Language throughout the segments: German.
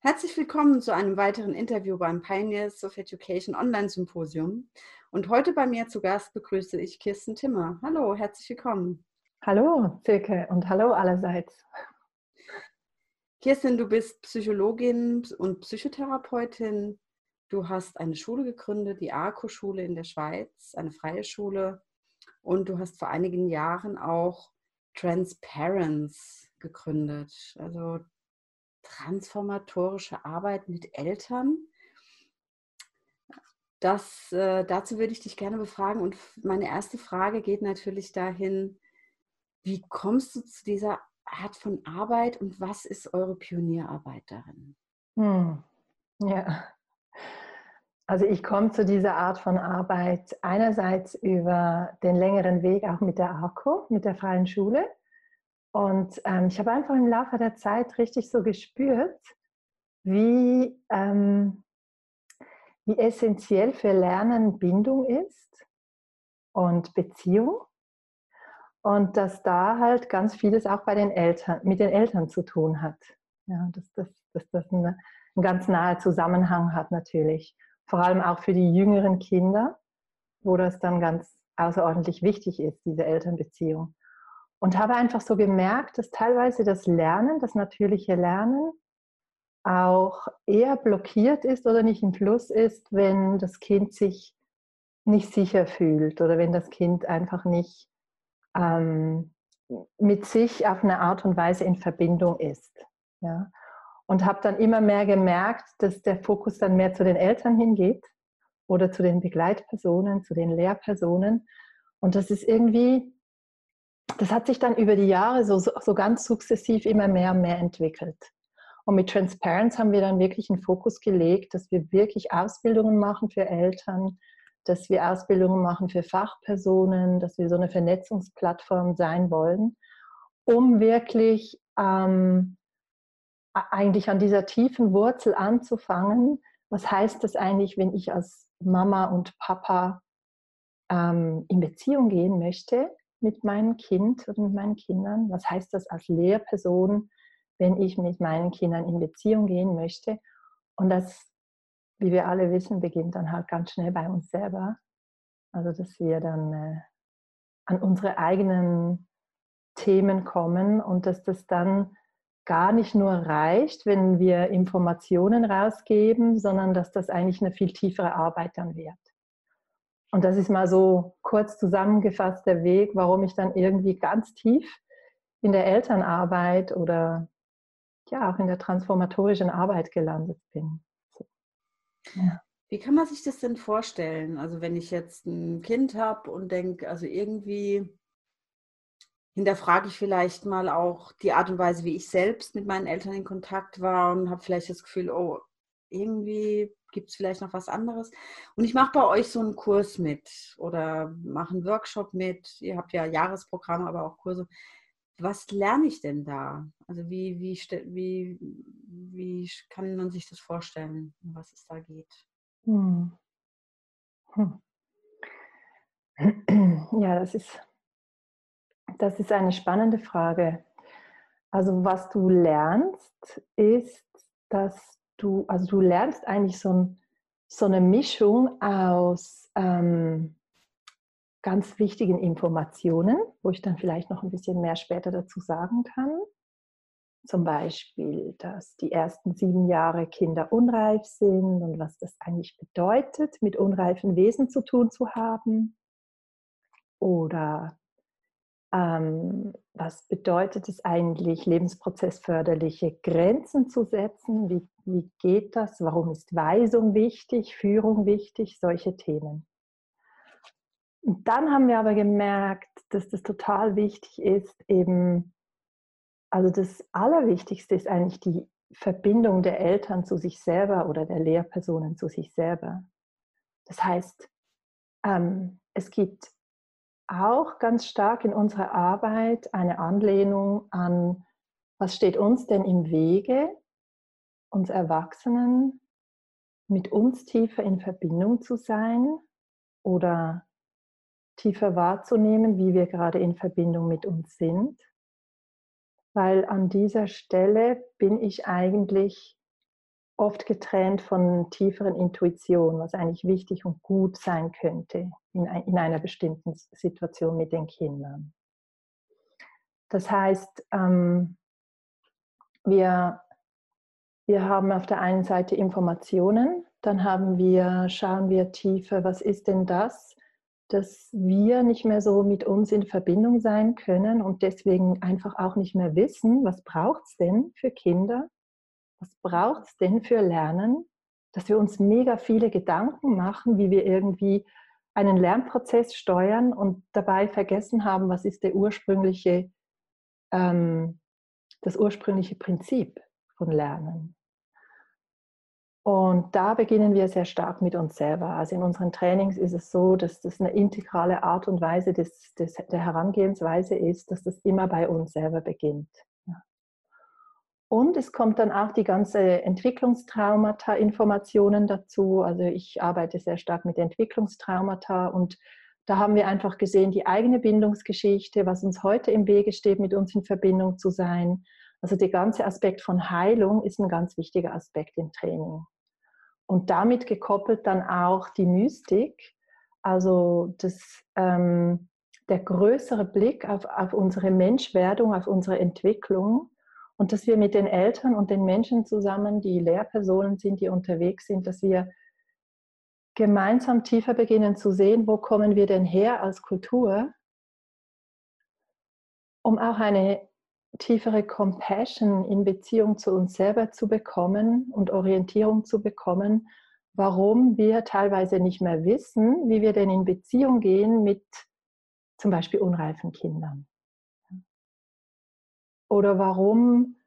Herzlich willkommen zu einem weiteren Interview beim Pioneers of Education Online Symposium. Und heute bei mir zu Gast begrüße ich Kirsten Timmer. Hallo, herzlich willkommen. Hallo, Silke, und hallo allerseits. Kirsten, du bist Psychologin und Psychotherapeutin. Du hast eine Schule gegründet, die ARCO-Schule in der Schweiz, eine freie Schule. Und du hast vor einigen Jahren auch Transparence gegründet, also transformatorische Arbeit mit Eltern. Dazu würde ich dich gerne befragen. Und meine erste Frage geht natürlich dahin, wie kommst du zu dieser Art von Arbeit und was ist eure Pionierarbeit darin? Ja, also ich komme zu dieser Art von Arbeit einerseits über den längeren Weg auch mit der ARCO, mit der freien Schule. Und ich habe einfach im Laufe der Zeit richtig so gespürt, wie, wie essentiell für Lernen Bindung ist und Beziehung. Und dass da halt ganz vieles auch bei den Eltern, mit den Eltern zu tun hat. Ja, dass das einen ganz nahen Zusammenhang hat natürlich. Vor allem auch für die jüngeren Kinder, wo das dann ganz außerordentlich wichtig ist, diese Elternbeziehung. Und habe einfach so gemerkt, dass teilweise das Lernen, das natürliche Lernen, auch eher blockiert ist oder nicht im Fluss ist, wenn das Kind sich nicht sicher fühlt oder wenn das Kind einfach nicht ähm, mit sich auf eine Art und Weise in Verbindung ist. Ja? Und habe dann immer mehr gemerkt, dass der Fokus dann mehr zu den Eltern hingeht oder zu den Begleitpersonen, zu den Lehrpersonen. Und das ist irgendwie, das hat sich dann über die Jahre so ganz sukzessiv immer mehr und mehr entwickelt. Und mit Transparency haben wir dann wirklich einen Fokus gelegt, dass wir wirklich Ausbildungen machen für Eltern, dass wir Ausbildungen machen für Fachpersonen, dass wir so eine Vernetzungsplattform sein wollen, um wirklich eigentlich an dieser tiefen Wurzel anzufangen. Was heißt das eigentlich, wenn ich als Mama und Papa in Beziehung gehen möchte mit meinem Kind oder mit meinen Kindern? Was heißt das als Lehrperson, wenn ich mit meinen Kindern in Beziehung gehen möchte? Und das, wie wir alle wissen, beginnt dann halt ganz schnell bei uns selber. Also dass wir dann an unsere eigenen Themen kommen und dass das dann gar nicht nur reicht, wenn wir Informationen rausgeben, sondern dass das eigentlich eine viel tiefere Arbeit dann wird. Und das ist mal so kurz zusammengefasst der Weg, warum ich dann irgendwie ganz tief in der Elternarbeit oder ja auch in der transformatorischen Arbeit gelandet bin. So. Ja. Wie kann man sich das denn vorstellen? Also wenn ich jetzt ein Kind habe und denke, also irgendwie hinterfrage ich vielleicht mal auch die Art und Weise, wie ich selbst mit meinen Eltern in Kontakt war und habe vielleicht das Gefühl, oh, irgendwie gibt es vielleicht noch was anderes. Und ich mache bei euch so einen Kurs mit oder mache einen Workshop mit. Ihr habt ja Jahresprogramme, aber auch Kurse. Was lerne ich denn da? Also wie kann man sich das vorstellen, um was es da geht? Hm. Hm. Ja, das ist eine spannende Frage. Also was du lernst, ist, dass also du lernst eigentlich so eine Mischung aus ganz wichtigen Informationen, wo ich dann vielleicht noch ein bisschen mehr später dazu sagen kann. Zum Beispiel, dass die ersten 7 Jahre Kinder unreif sind und was das eigentlich bedeutet, mit unreifen Wesen zu tun zu haben. Oder was bedeutet es eigentlich, lebensprozessförderliche Grenzen zu setzen? Wie geht das? Warum ist Weisung wichtig, Führung wichtig? Solche Themen. Und dann haben wir aber gemerkt, dass das total wichtig ist, eben, also das Allerwichtigste ist eigentlich die Verbindung der Eltern zu sich selber oder der Lehrpersonen zu sich selber. Das heißt, es gibt auch ganz stark in unserer Arbeit eine Anlehnung an, was steht uns denn im Wege, uns Erwachsenen, mit uns tiefer in Verbindung zu sein oder tiefer wahrzunehmen, wie wir gerade in Verbindung mit uns sind. Weil an dieser Stelle bin ich eigentlich oft getrennt von tieferen Intuition, was eigentlich wichtig und gut sein könnte in einer bestimmten Situation mit den Kindern. Das heißt, wir haben auf der einen Seite Informationen, dann schauen wir tiefer, was ist denn das, dass wir nicht mehr so mit uns in Verbindung sein können und deswegen einfach auch nicht mehr wissen, was braucht es denn für Kinder, was braucht es denn für Lernen, dass wir uns mega viele Gedanken machen, wie wir irgendwie einen Lernprozess steuern und dabei vergessen haben, was ist das ursprüngliche Prinzip von Lernen. Und da beginnen wir sehr stark mit uns selber. Also in unseren Trainings ist es so, dass das eine integrale Art und Weise der Herangehensweise ist, dass das immer bei uns selber beginnt. Ja. Und es kommt dann auch die ganze Entwicklungstraumata-Informationen dazu. Also ich arbeite sehr stark mit Entwicklungstraumata und da haben wir einfach gesehen, die eigene Bindungsgeschichte, was uns heute im Wege steht, mit uns in Verbindung zu sein. Also der ganze Aspekt von Heilung ist ein ganz wichtiger Aspekt im Training. Und damit gekoppelt dann auch die Mystik, also der größere Blick auf unsere Menschwerdung, auf unsere Entwicklung und dass wir mit den Eltern und den Menschen zusammen, die Lehrpersonen sind, die unterwegs sind, dass wir gemeinsam tiefer beginnen zu sehen, wo kommen wir denn her als Kultur, um auch eine tiefere Compassion in Beziehung zu uns selber zu bekommen und Orientierung zu bekommen, warum wir teilweise nicht mehr wissen, wie wir denn in Beziehung gehen mit zum Beispiel unreifen Kindern. Oder warum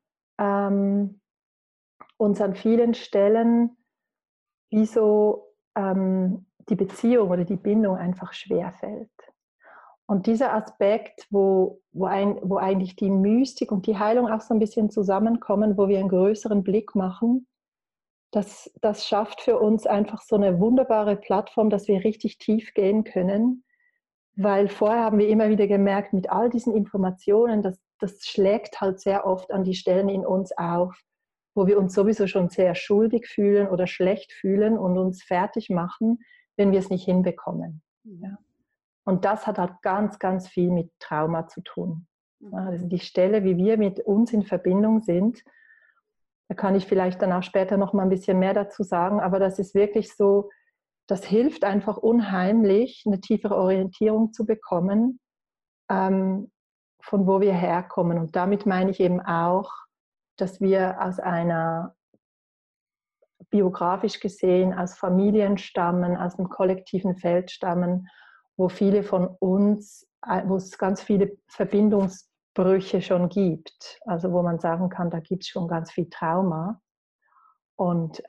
uns an vielen Stellen wieso die Beziehung oder die Bindung einfach schwerfällt. Und dieser Aspekt, wo eigentlich die Mystik und die Heilung auch so ein bisschen zusammenkommen, wo wir einen größeren Blick machen, das schafft für uns einfach so eine wunderbare Plattform, dass wir richtig tief gehen können. Weil vorher haben wir immer wieder gemerkt, mit all diesen Informationen, das schlägt halt sehr oft an die Stellen in uns auf, wo wir uns sowieso schon sehr schuldig fühlen oder schlecht fühlen und uns fertig machen, wenn wir es nicht hinbekommen. Ja. Und das hat halt ganz, ganz viel mit Trauma zu tun. Also die Stelle, wie wir mit uns in Verbindung sind, da kann ich vielleicht dann auch später noch mal ein bisschen mehr dazu sagen, aber das ist wirklich so, das hilft einfach unheimlich, eine tiefere Orientierung zu bekommen, von wo wir herkommen. Und damit meine ich eben auch, dass wir aus einer biografisch gesehen aus Familien stammen, aus dem kollektiven Feld stammen, wo viele von uns, wo es ganz viele Verbindungsbrüche schon gibt. Also wo man sagen kann, da gibt es schon ganz viel Trauma. Und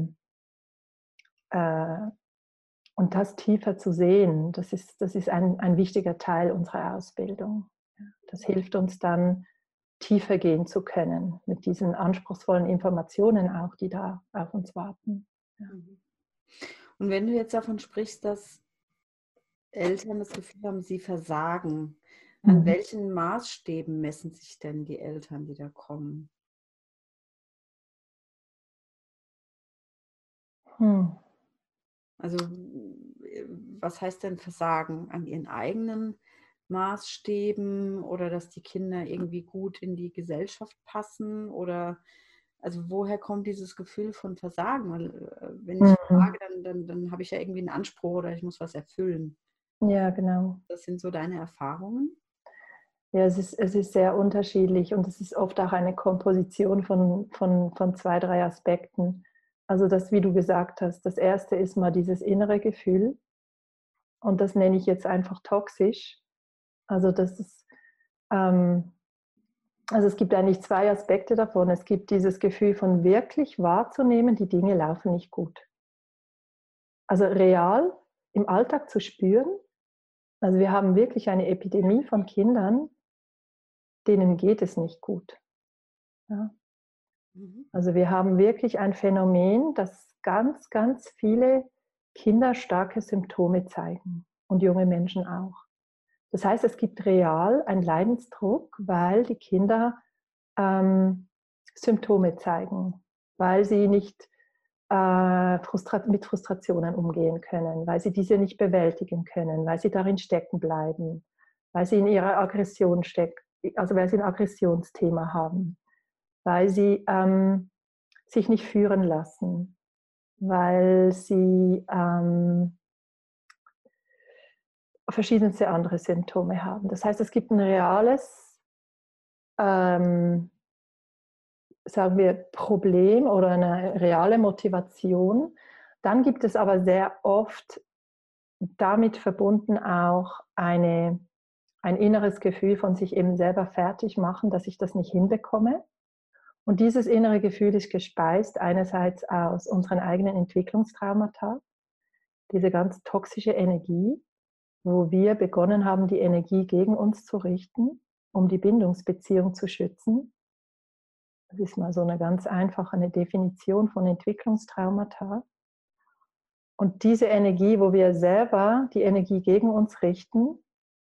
das tiefer zu sehen, das ist ein wichtiger Teil unserer Ausbildung. Das hilft uns dann, tiefer gehen zu können mit diesen anspruchsvollen Informationen auch, die da auf uns warten. Ja. Und wenn du jetzt davon sprichst, dass Eltern das Gefühl haben, sie versagen, an welchen Maßstäben messen sich denn die Eltern, die da kommen? Also was heißt denn Versagen? An ihren eigenen Maßstäben oder dass die Kinder irgendwie gut in die Gesellschaft passen? Oder also woher kommt dieses Gefühl von Versagen? Weil wenn ich frage, dann habe ich ja irgendwie einen Anspruch oder ich muss was erfüllen. Ja, genau. Das sind so deine Erfahrungen? Ja, es ist sehr unterschiedlich und es ist oft auch eine Komposition von 2, 3 Aspekten. Also das, wie du gesagt hast, das erste ist mal dieses innere Gefühl und das nenne ich jetzt einfach toxisch. Also das ist, also es gibt eigentlich 2 Aspekte davon. Es gibt dieses Gefühl von wirklich wahrzunehmen, die Dinge laufen nicht gut. Also real im Alltag zu spüren. Also wir haben wirklich eine Epidemie von Kindern, denen geht es nicht gut. Ja. Also wir haben wirklich ein Phänomen, dass ganz, ganz viele Kinder starke Symptome zeigen und junge Menschen auch. Das heißt, es gibt real einen Leidensdruck, weil die Kinder Symptome zeigen. weil sie nicht mit Frustrationen umgehen können, weil sie diese nicht bewältigen können, weil sie darin stecken bleiben, weil sie in ihrer Aggression stecken, also weil sie ein Aggressionsthema haben, weil sie sich nicht führen lassen, weil sie verschiedenste andere Symptome haben. Das heißt, es gibt ein reales, sagen wir, Problem oder eine reale Motivation. Dann gibt es aber sehr oft damit verbunden auch ein inneres Gefühl von sich eben selber fertig machen, dass ich das nicht hinbekomme. Und dieses innere Gefühl ist gespeist einerseits aus unseren eigenen Entwicklungstraumata, diese ganz toxische Energie, wo wir begonnen haben, die Energie gegen uns zu richten, um die Bindungsbeziehung zu schützen. Das ist mal so eine ganz einfache eine Definition von Entwicklungstraumata. Und diese Energie, wo wir selber die Energie gegen uns richten,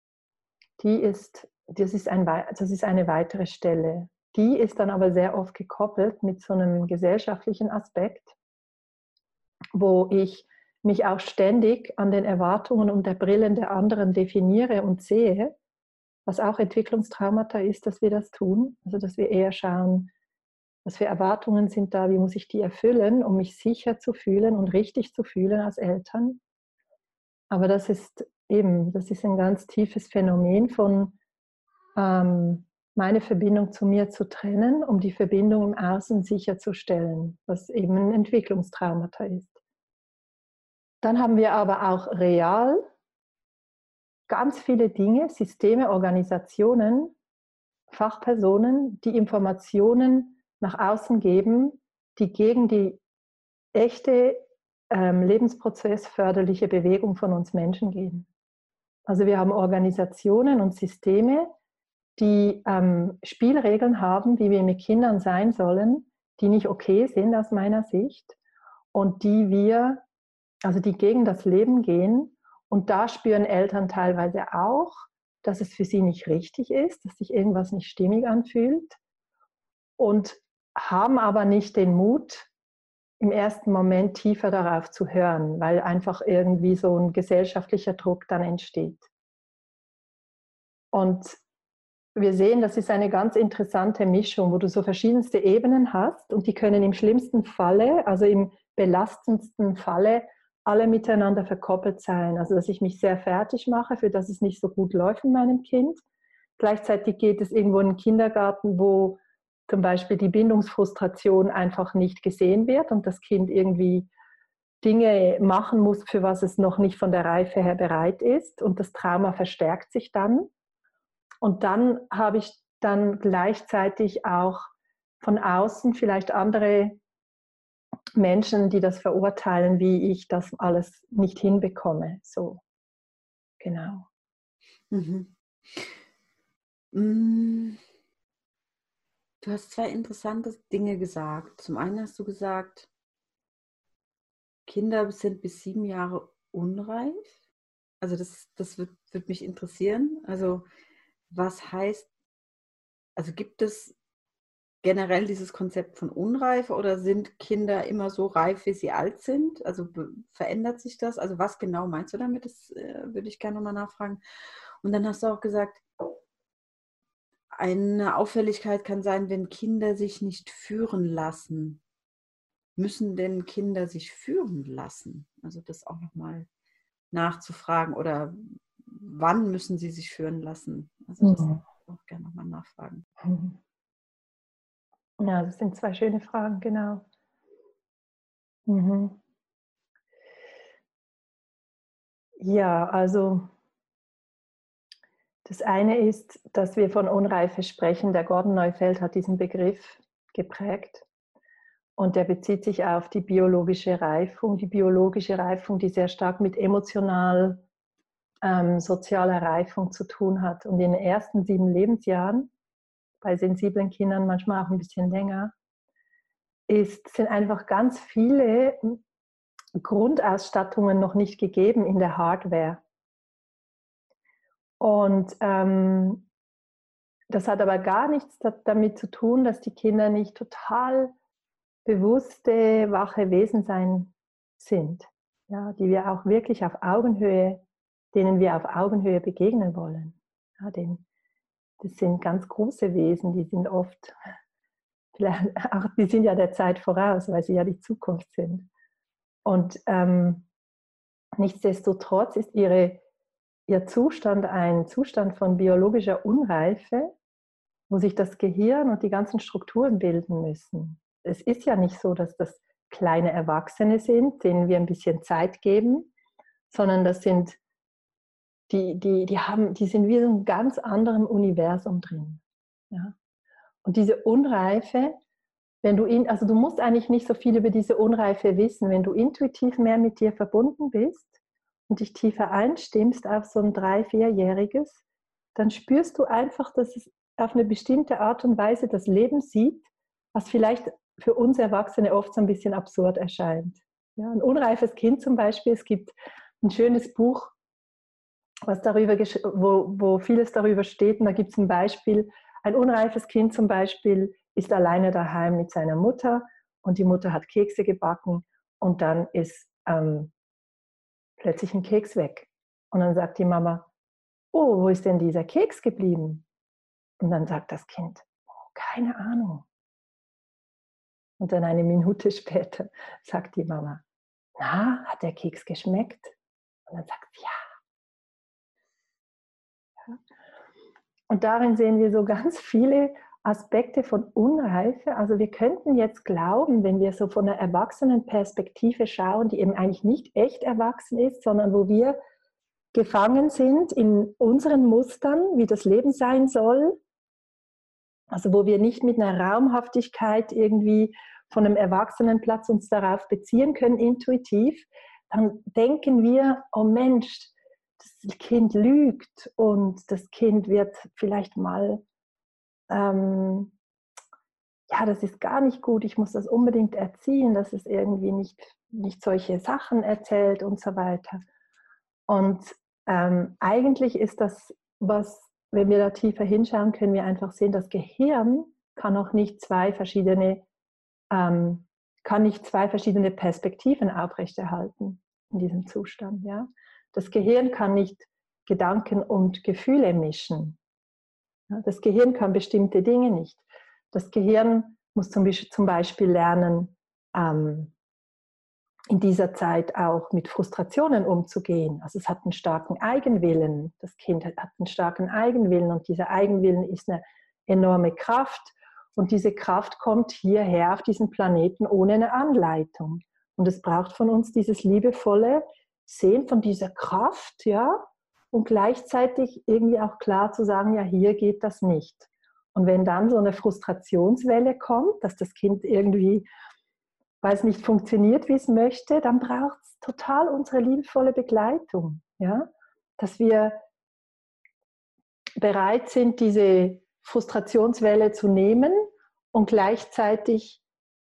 das ist eine weitere Stelle. Die ist dann aber sehr oft gekoppelt mit so einem gesellschaftlichen Aspekt, wo ich mich auch ständig an den Erwartungen und der Brillen der anderen definiere und sehe, was auch Entwicklungstraumata ist, dass wir das tun. Also dass wir eher schauen, was für Erwartungen sind da, wie muss ich die erfüllen, um mich sicher zu fühlen und richtig zu fühlen als Eltern. Aber das ist ein ganz tiefes Phänomen von meine Verbindung zu mir zu trennen, um die Verbindung im Außen sicherzustellen, was eben ein Entwicklungstraumata ist. Dann haben wir aber auch real ganz viele Dinge, Systeme, Organisationen, Fachpersonen, die Informationen nach außen geben, die gegen die echte lebensprozessförderliche Bewegung von uns Menschen gehen. Also wir haben Organisationen und Systeme, die Spielregeln haben, wie wir mit Kindern sein sollen, die nicht okay sind aus meiner Sicht und die gegen das Leben gehen. Und da spüren Eltern teilweise auch, dass es für sie nicht richtig ist, dass sich irgendwas nicht stimmig anfühlt und haben aber nicht den Mut, im ersten Moment tiefer darauf zu hören, weil einfach irgendwie so ein gesellschaftlicher Druck dann entsteht. Und wir sehen, das ist eine ganz interessante Mischung, wo du so verschiedenste Ebenen hast und die können im schlimmsten Falle, also im belastendsten Falle, alle miteinander verkoppelt sein. Also dass ich mich sehr fertig mache, für das es nicht so gut läuft in meinem Kind. Gleichzeitig geht es irgendwo in den Kindergarten, wo zum Beispiel die Bindungsfrustration einfach nicht gesehen wird und das Kind irgendwie Dinge machen muss, für was es noch nicht von der Reife her bereit ist und das Trauma verstärkt sich dann. Und dann habe ich dann gleichzeitig auch von außen vielleicht andere Menschen, die das verurteilen, wie ich das alles nicht hinbekomme. So, genau. Mhm. Du hast zwei interessante Dinge gesagt. Zum einen hast du gesagt, Kinder sind bis 7 Jahre unreif. Also das wird mich interessieren. Also was heißt, also gibt es generell dieses Konzept von Unreife oder sind Kinder immer so reif, wie sie alt sind? Also verändert sich das? Also was genau meinst du damit? Das würde ich gerne nochmal nachfragen. Und dann hast du auch gesagt, eine Auffälligkeit kann sein, wenn Kinder sich nicht führen lassen. Müssen denn Kinder sich führen lassen? Also das auch nochmal nachzufragen oder wann müssen sie sich führen lassen? Also das auch gerne nochmal nachfragen. Ja, das sind zwei schöne Fragen, genau. Mhm. Ja, also das eine ist, dass wir von Unreife sprechen. Der Gordon Neufeld hat diesen Begriff geprägt und der bezieht sich auf die biologische Reifung. Die biologische Reifung, die sehr stark mit sozialer Reifung zu tun hat. Und in den ersten 7 Lebensjahren, bei sensiblen Kindern manchmal auch ein bisschen länger, sind einfach ganz viele Grundausstattungen noch nicht gegeben in der Hardware. Und das hat aber gar nichts damit zu tun, dass die Kinder nicht total bewusste, wache Wesen sein sind, ja, die wir auch wirklich auf Augenhöhe, denen wir auf Augenhöhe begegnen wollen. Ja, das sind ganz große Wesen, die sind oft, vielleicht auch, die sind ja der Zeit voraus, weil sie ja die Zukunft sind. Und nichtsdestotrotz ist ihr Zustand ein Zustand von biologischer Unreife, wo sich das Gehirn und die ganzen Strukturen bilden müssen. Es ist ja nicht so, dass das kleine Erwachsene sind, denen wir ein bisschen Zeit geben, sondern das sind die sind wie so ein ganz anderem Universum drin. Ja? Und diese Unreife, also du musst eigentlich nicht so viel über diese Unreife wissen, wenn du intuitiv mehr mit dir verbunden bist und dich tiefer einstimmst auf so ein 3-, 4-jähriges, dann spürst du einfach, dass es auf eine bestimmte Art und Weise das Leben sieht, was vielleicht für uns Erwachsene oft so ein bisschen absurd erscheint. Ja, ein unreifes Kind zum Beispiel, es gibt ein schönes Buch, wo vieles darüber steht, und da gibt es ein Beispiel, ein unreifes Kind zum Beispiel ist alleine daheim mit seiner Mutter und die Mutter hat Kekse gebacken und dann ist plötzlich ein Keks weg. Und dann sagt die Mama, oh, wo ist denn dieser Keks geblieben? Und dann sagt das Kind, oh, keine Ahnung. Und dann eine Minute später sagt die Mama, na, hat der Keks geschmeckt? Und dann sagt sie, ja. Und darin sehen wir so ganz viele Aspekte von Unreife. Also wir könnten jetzt glauben, wenn wir so von einer Erwachsenenperspektive schauen, die eben eigentlich nicht echt erwachsen ist, sondern wo wir gefangen sind in unseren Mustern, wie das Leben sein soll, also wo wir nicht mit einer Raumhaftigkeit irgendwie von einem Erwachsenenplatz uns darauf beziehen können, intuitiv, dann denken wir, oh Mensch, das Kind lügt und das Kind wird vielleicht mal, ja, das ist gar nicht gut, ich muss das unbedingt erziehen, dass es irgendwie nicht solche Sachen erzählt und so weiter. Und eigentlich ist das, wenn wir da tiefer hinschauen, können wir einfach sehen, das Gehirn kann auch nicht kann nicht zwei verschiedene Perspektiven aufrechterhalten in diesem Zustand. Ja? Das Gehirn kann nicht Gedanken und Gefühle mischen. Ja? Das Gehirn kann bestimmte Dinge nicht. Das Gehirn muss zum Beispiel lernen, in dieser Zeit auch mit Frustrationen umzugehen. Also es hat einen starken Eigenwillen. Das Kind hat einen starken Eigenwillen und dieser Eigenwillen ist eine enorme Kraft. Und diese Kraft kommt hierher auf diesen Planeten ohne eine Anleitung. Und es braucht von uns dieses liebevolle Sehen von dieser Kraft, ja, und gleichzeitig irgendwie auch klar zu sagen, ja, hier geht das nicht. Und wenn dann so eine Frustrationswelle kommt, dass das Kind irgendwie, weil es nicht funktioniert, wie es möchte, dann braucht es total unsere liebevolle Begleitung. Ja? Dass wir bereit sind, diese Frustrationswelle zu nehmen und gleichzeitig,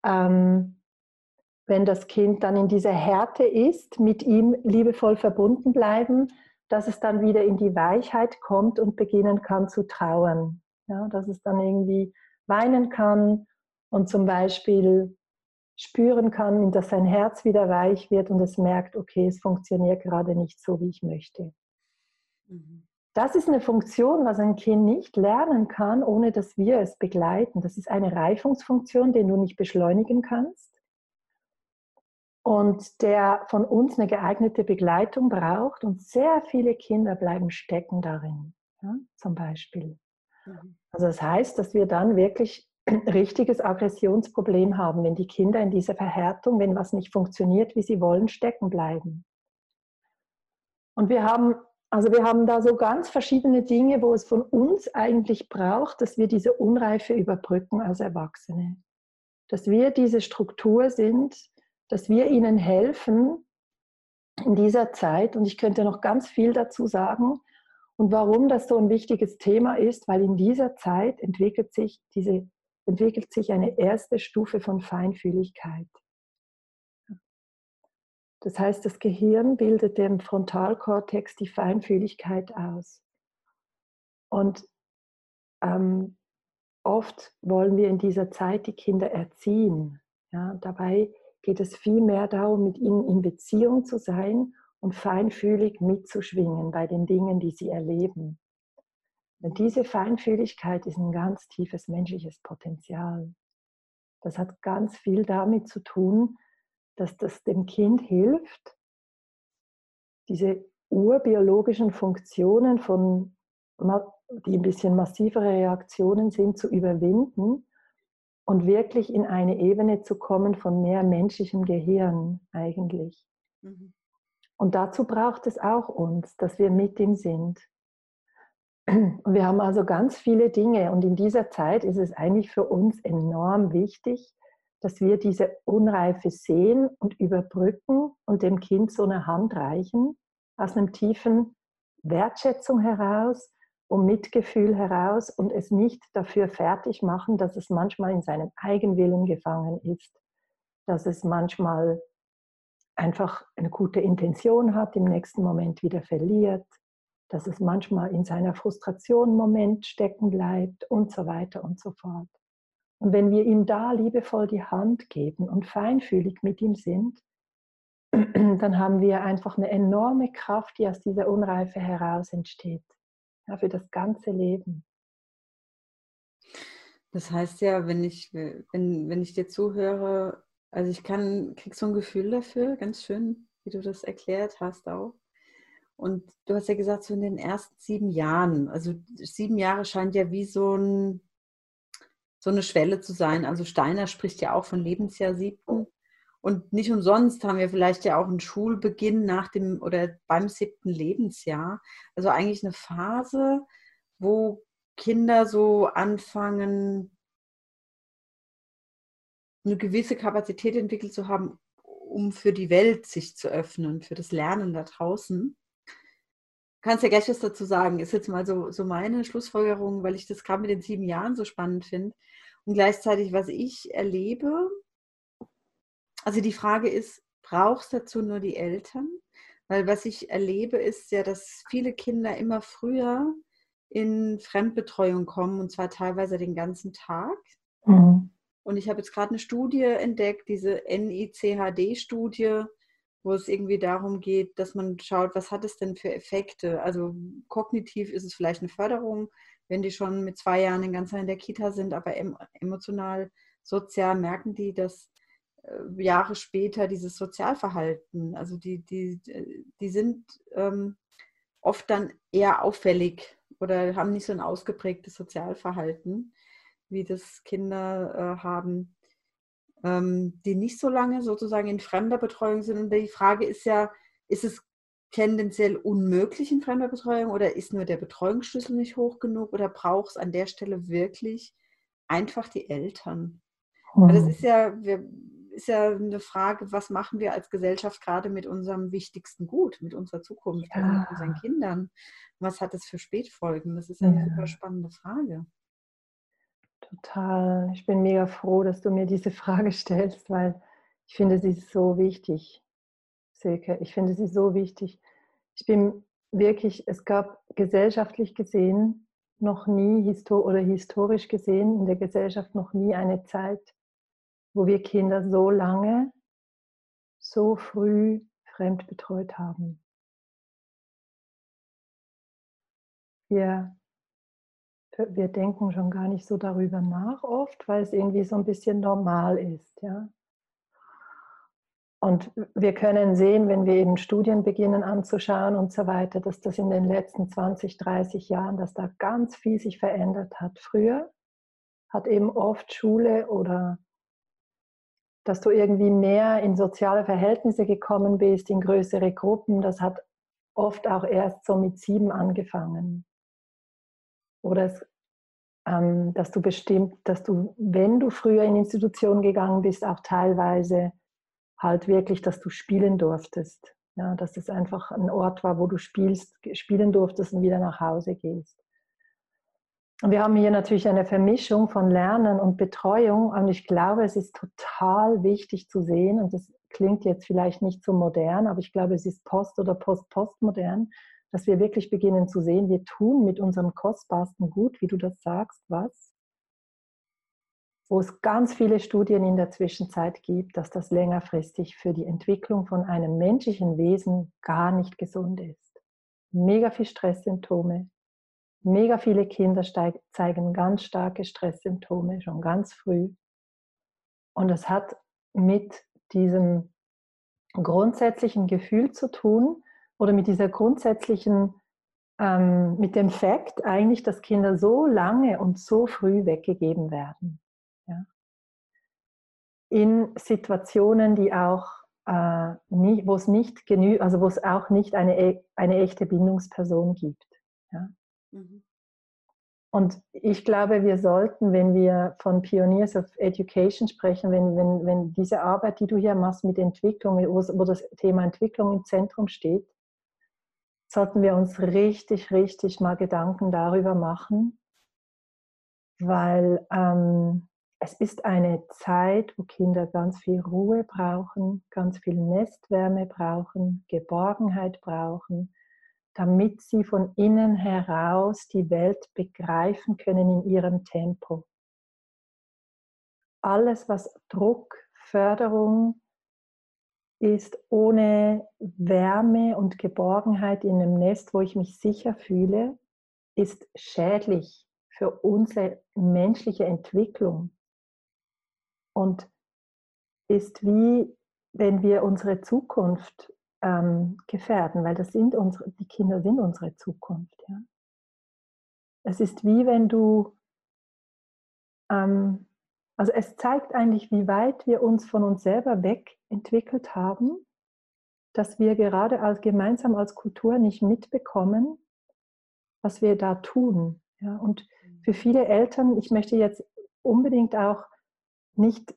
wenn das Kind dann in dieser Härte ist, mit ihm liebevoll verbunden bleiben, dass es dann wieder in die Weichheit kommt und beginnen kann zu trauern. Ja? Dass es dann irgendwie weinen kann und zum Beispiel spüren kann, dass sein Herz wieder weich wird und es merkt, okay, es funktioniert gerade nicht so, wie ich möchte. Mhm. Das ist eine Funktion, was ein Kind nicht lernen kann, ohne dass wir es begleiten. Das ist eine Reifungsfunktion, die du nicht beschleunigen kannst und der von uns eine geeignete Begleitung braucht. Und sehr viele Kinder bleiben stecken darin, ja, zum Beispiel. Mhm. Also das heißt, dass wir dann wirklich ein richtiges Aggressionsproblem haben, wenn die Kinder in dieser Verhärtung, wenn was nicht funktioniert, wie sie wollen, stecken bleiben. Und wir haben da so ganz verschiedene Dinge, wo es von uns eigentlich braucht, dass wir diese Unreife überbrücken als Erwachsene. Dass wir diese Struktur sind, dass wir ihnen helfen in dieser Zeit. Und ich könnte noch ganz viel dazu sagen. Und warum das so ein wichtiges Thema ist, weil in dieser Zeit entwickelt sich eine erste Stufe von Feinfühligkeit. Das heißt, das Gehirn bildet dem Frontalkortex die Feinfühligkeit aus. Und oft wollen wir in dieser Zeit die Kinder erziehen. Ja, dabei geht es viel mehr darum, mit ihnen in Beziehung zu sein und feinfühlig mitzuschwingen bei den Dingen, die sie erleben. Und diese Feinfühligkeit ist ein ganz tiefes menschliches Potenzial. Das hat ganz viel damit zu tun, dass das dem Kind hilft, diese urbiologischen Funktionen, die ein bisschen massivere Reaktionen sind, zu überwinden und wirklich in eine Ebene zu kommen von mehr menschlichem Gehirn eigentlich. Mhm. Und dazu braucht es auch uns, dass wir mit ihm sind. Und wir haben also ganz viele Dinge und in dieser Zeit ist es eigentlich für uns enorm wichtig, dass wir diese Unreife sehen und überbrücken und dem Kind so eine Hand reichen, aus einem tiefen Wertschätzung heraus und Mitgefühl heraus und es nicht dafür fertig machen, dass es manchmal in seinem Eigenwillen gefangen ist, dass es manchmal einfach eine gute Intention hat, im nächsten Moment wieder verliert, dass es manchmal in seiner Frustration einen Moment stecken bleibt und so weiter und so fort. Und wenn wir ihm da liebevoll die Hand geben und feinfühlig mit ihm sind, dann haben wir einfach eine enorme Kraft, die aus dieser Unreife heraus entsteht. Ja, für das ganze Leben. Das heißt ja, wenn ich dir zuhöre, also krieg so ein Gefühl dafür, ganz schön, wie du das erklärt hast auch. Und du hast ja gesagt, so in den ersten 7 Jahren, also 7 Jahre scheint ja wie so eine Schwelle zu sein. Also Steiner spricht ja auch von Lebensjahr 7. Und nicht umsonst haben wir vielleicht ja auch einen Schulbeginn nach dem oder beim 7. Lebensjahr. Also eigentlich eine Phase, wo Kinder so anfangen, eine gewisse Kapazität entwickelt zu haben, um für die Welt sich zu öffnen, für das Lernen da draußen. Du kannst ja gleich was dazu sagen. Ist jetzt mal so meine Schlussfolgerung, weil ich das gerade mit den 7 Jahren so spannend finde. Und gleichzeitig, was ich erlebe, also die Frage ist, brauchst du dazu nur die Eltern? Weil was ich erlebe, ist ja, dass viele Kinder immer früher in Fremdbetreuung kommen, und zwar teilweise den ganzen Tag. Mhm. Und ich habe jetzt gerade eine Studie entdeckt, diese NICHD-Studie, wo es irgendwie darum geht, dass man schaut, was hat es denn für Effekte? Also kognitiv ist es vielleicht eine Förderung, wenn die schon mit 2 Jahren den ganzen Tag in der Kita sind, aber emotional, sozial merken die, dass Jahre später dieses Sozialverhalten, also die sind oft dann eher auffällig oder haben nicht so ein ausgeprägtes Sozialverhalten, wie das Kinder haben, die nicht so lange sozusagen in fremder Betreuung sind. Und die Frage ist ja, ist es tendenziell unmöglich in fremder Betreuung oder ist nur der Betreuungsschlüssel nicht hoch genug oder braucht es an der Stelle wirklich einfach die Eltern? Weil das Mhm. ist ja eine Frage, was machen wir als Gesellschaft gerade mit unserem wichtigsten Gut, mit unserer Zukunft, also mit unseren Ja, Kindern? Was hat das für Spätfolgen? Das ist ja eine super ja, spannende Frage. total. Ich bin mega froh, dass du mir diese Frage stellst, weil ich finde, sie ist so wichtig, Silke. Ich finde sie so wichtig. Ich bin wirklich, es gab gesellschaftlich gesehen noch nie, oder historisch gesehen in der Gesellschaft noch nie eine Zeit, wo wir Kinder so lange, so früh fremdbetreut haben. Wir, wir denken schon gar nicht so darüber nach oft, weil es irgendwie so ein bisschen normal ist, ja. Und wir können sehen, wenn wir eben Studien beginnen anzuschauen und so weiter, dass das in den letzten 20, 30 Jahren, dass da ganz viel sich verändert hat. Früher hat eben oft Schule oder dass du irgendwie mehr in soziale Verhältnisse gekommen bist, in größere Gruppen, das hat oft auch erst so mit 7 angefangen. Oder dass du, wenn du früher in Institutionen gegangen bist, auch teilweise halt wirklich, dass du spielen durftest. Ja, dass es einfach ein Ort war, wo du spielen durftest und wieder nach Hause gehst. Und wir haben hier natürlich eine Vermischung von Lernen und Betreuung und ich glaube, es ist total wichtig zu sehen und das klingt jetzt vielleicht nicht so modern, aber ich glaube, es ist oder postmodern, dass wir wirklich beginnen zu sehen, wir tun mit unserem kostbarsten Gut, wie du das sagst, was? wo es ganz viele Studien in der Zwischenzeit gibt, dass das längerfristig für die Entwicklung von einem menschlichen Wesen gar nicht gesund ist. Mega viel Stresssymptome, mega viele Kinder zeigen ganz starke Stresssymptome schon ganz früh. Und es hat mit diesem grundsätzlichen Gefühl zu tun oder mit dieser grundsätzlichen, mit dem Fakt eigentlich, dass Kinder so lange und so früh weggegeben werden. Ja. In Situationen, die auch nicht, wo es nicht genügt, also wo es auch nicht eine echte Bindungsperson gibt. Ja. Mhm. Und ich glaube, wir sollten, wenn wir von Pioneers of Education sprechen, wenn diese Arbeit, die du hier machst mit Entwicklung, wo das Thema Entwicklung im Zentrum steht, sollten wir uns richtig, richtig mal Gedanken darüber machen, weil es ist eine Zeit, wo Kinder ganz viel Ruhe brauchen, ganz viel Nestwärme brauchen, Geborgenheit brauchen, damit sie von innen heraus die Welt begreifen können in ihrem Tempo. Alles, was Druck, Förderung ist, ohne Wärme und Geborgenheit in einem Nest, wo ich mich sicher fühle, ist schädlich für unsere menschliche Entwicklung und ist wie, wenn wir unsere Zukunft gefährden, weil die Kinder sind unsere Zukunft. Ja? Es ist wie wenn du, also es zeigt eigentlich, wie weit wir uns von uns selber weg entwickelt haben, dass wir gerade gemeinsam als Kultur nicht mitbekommen, was wir da tun. Ja? Und für viele Eltern, ich möchte jetzt unbedingt auch nicht,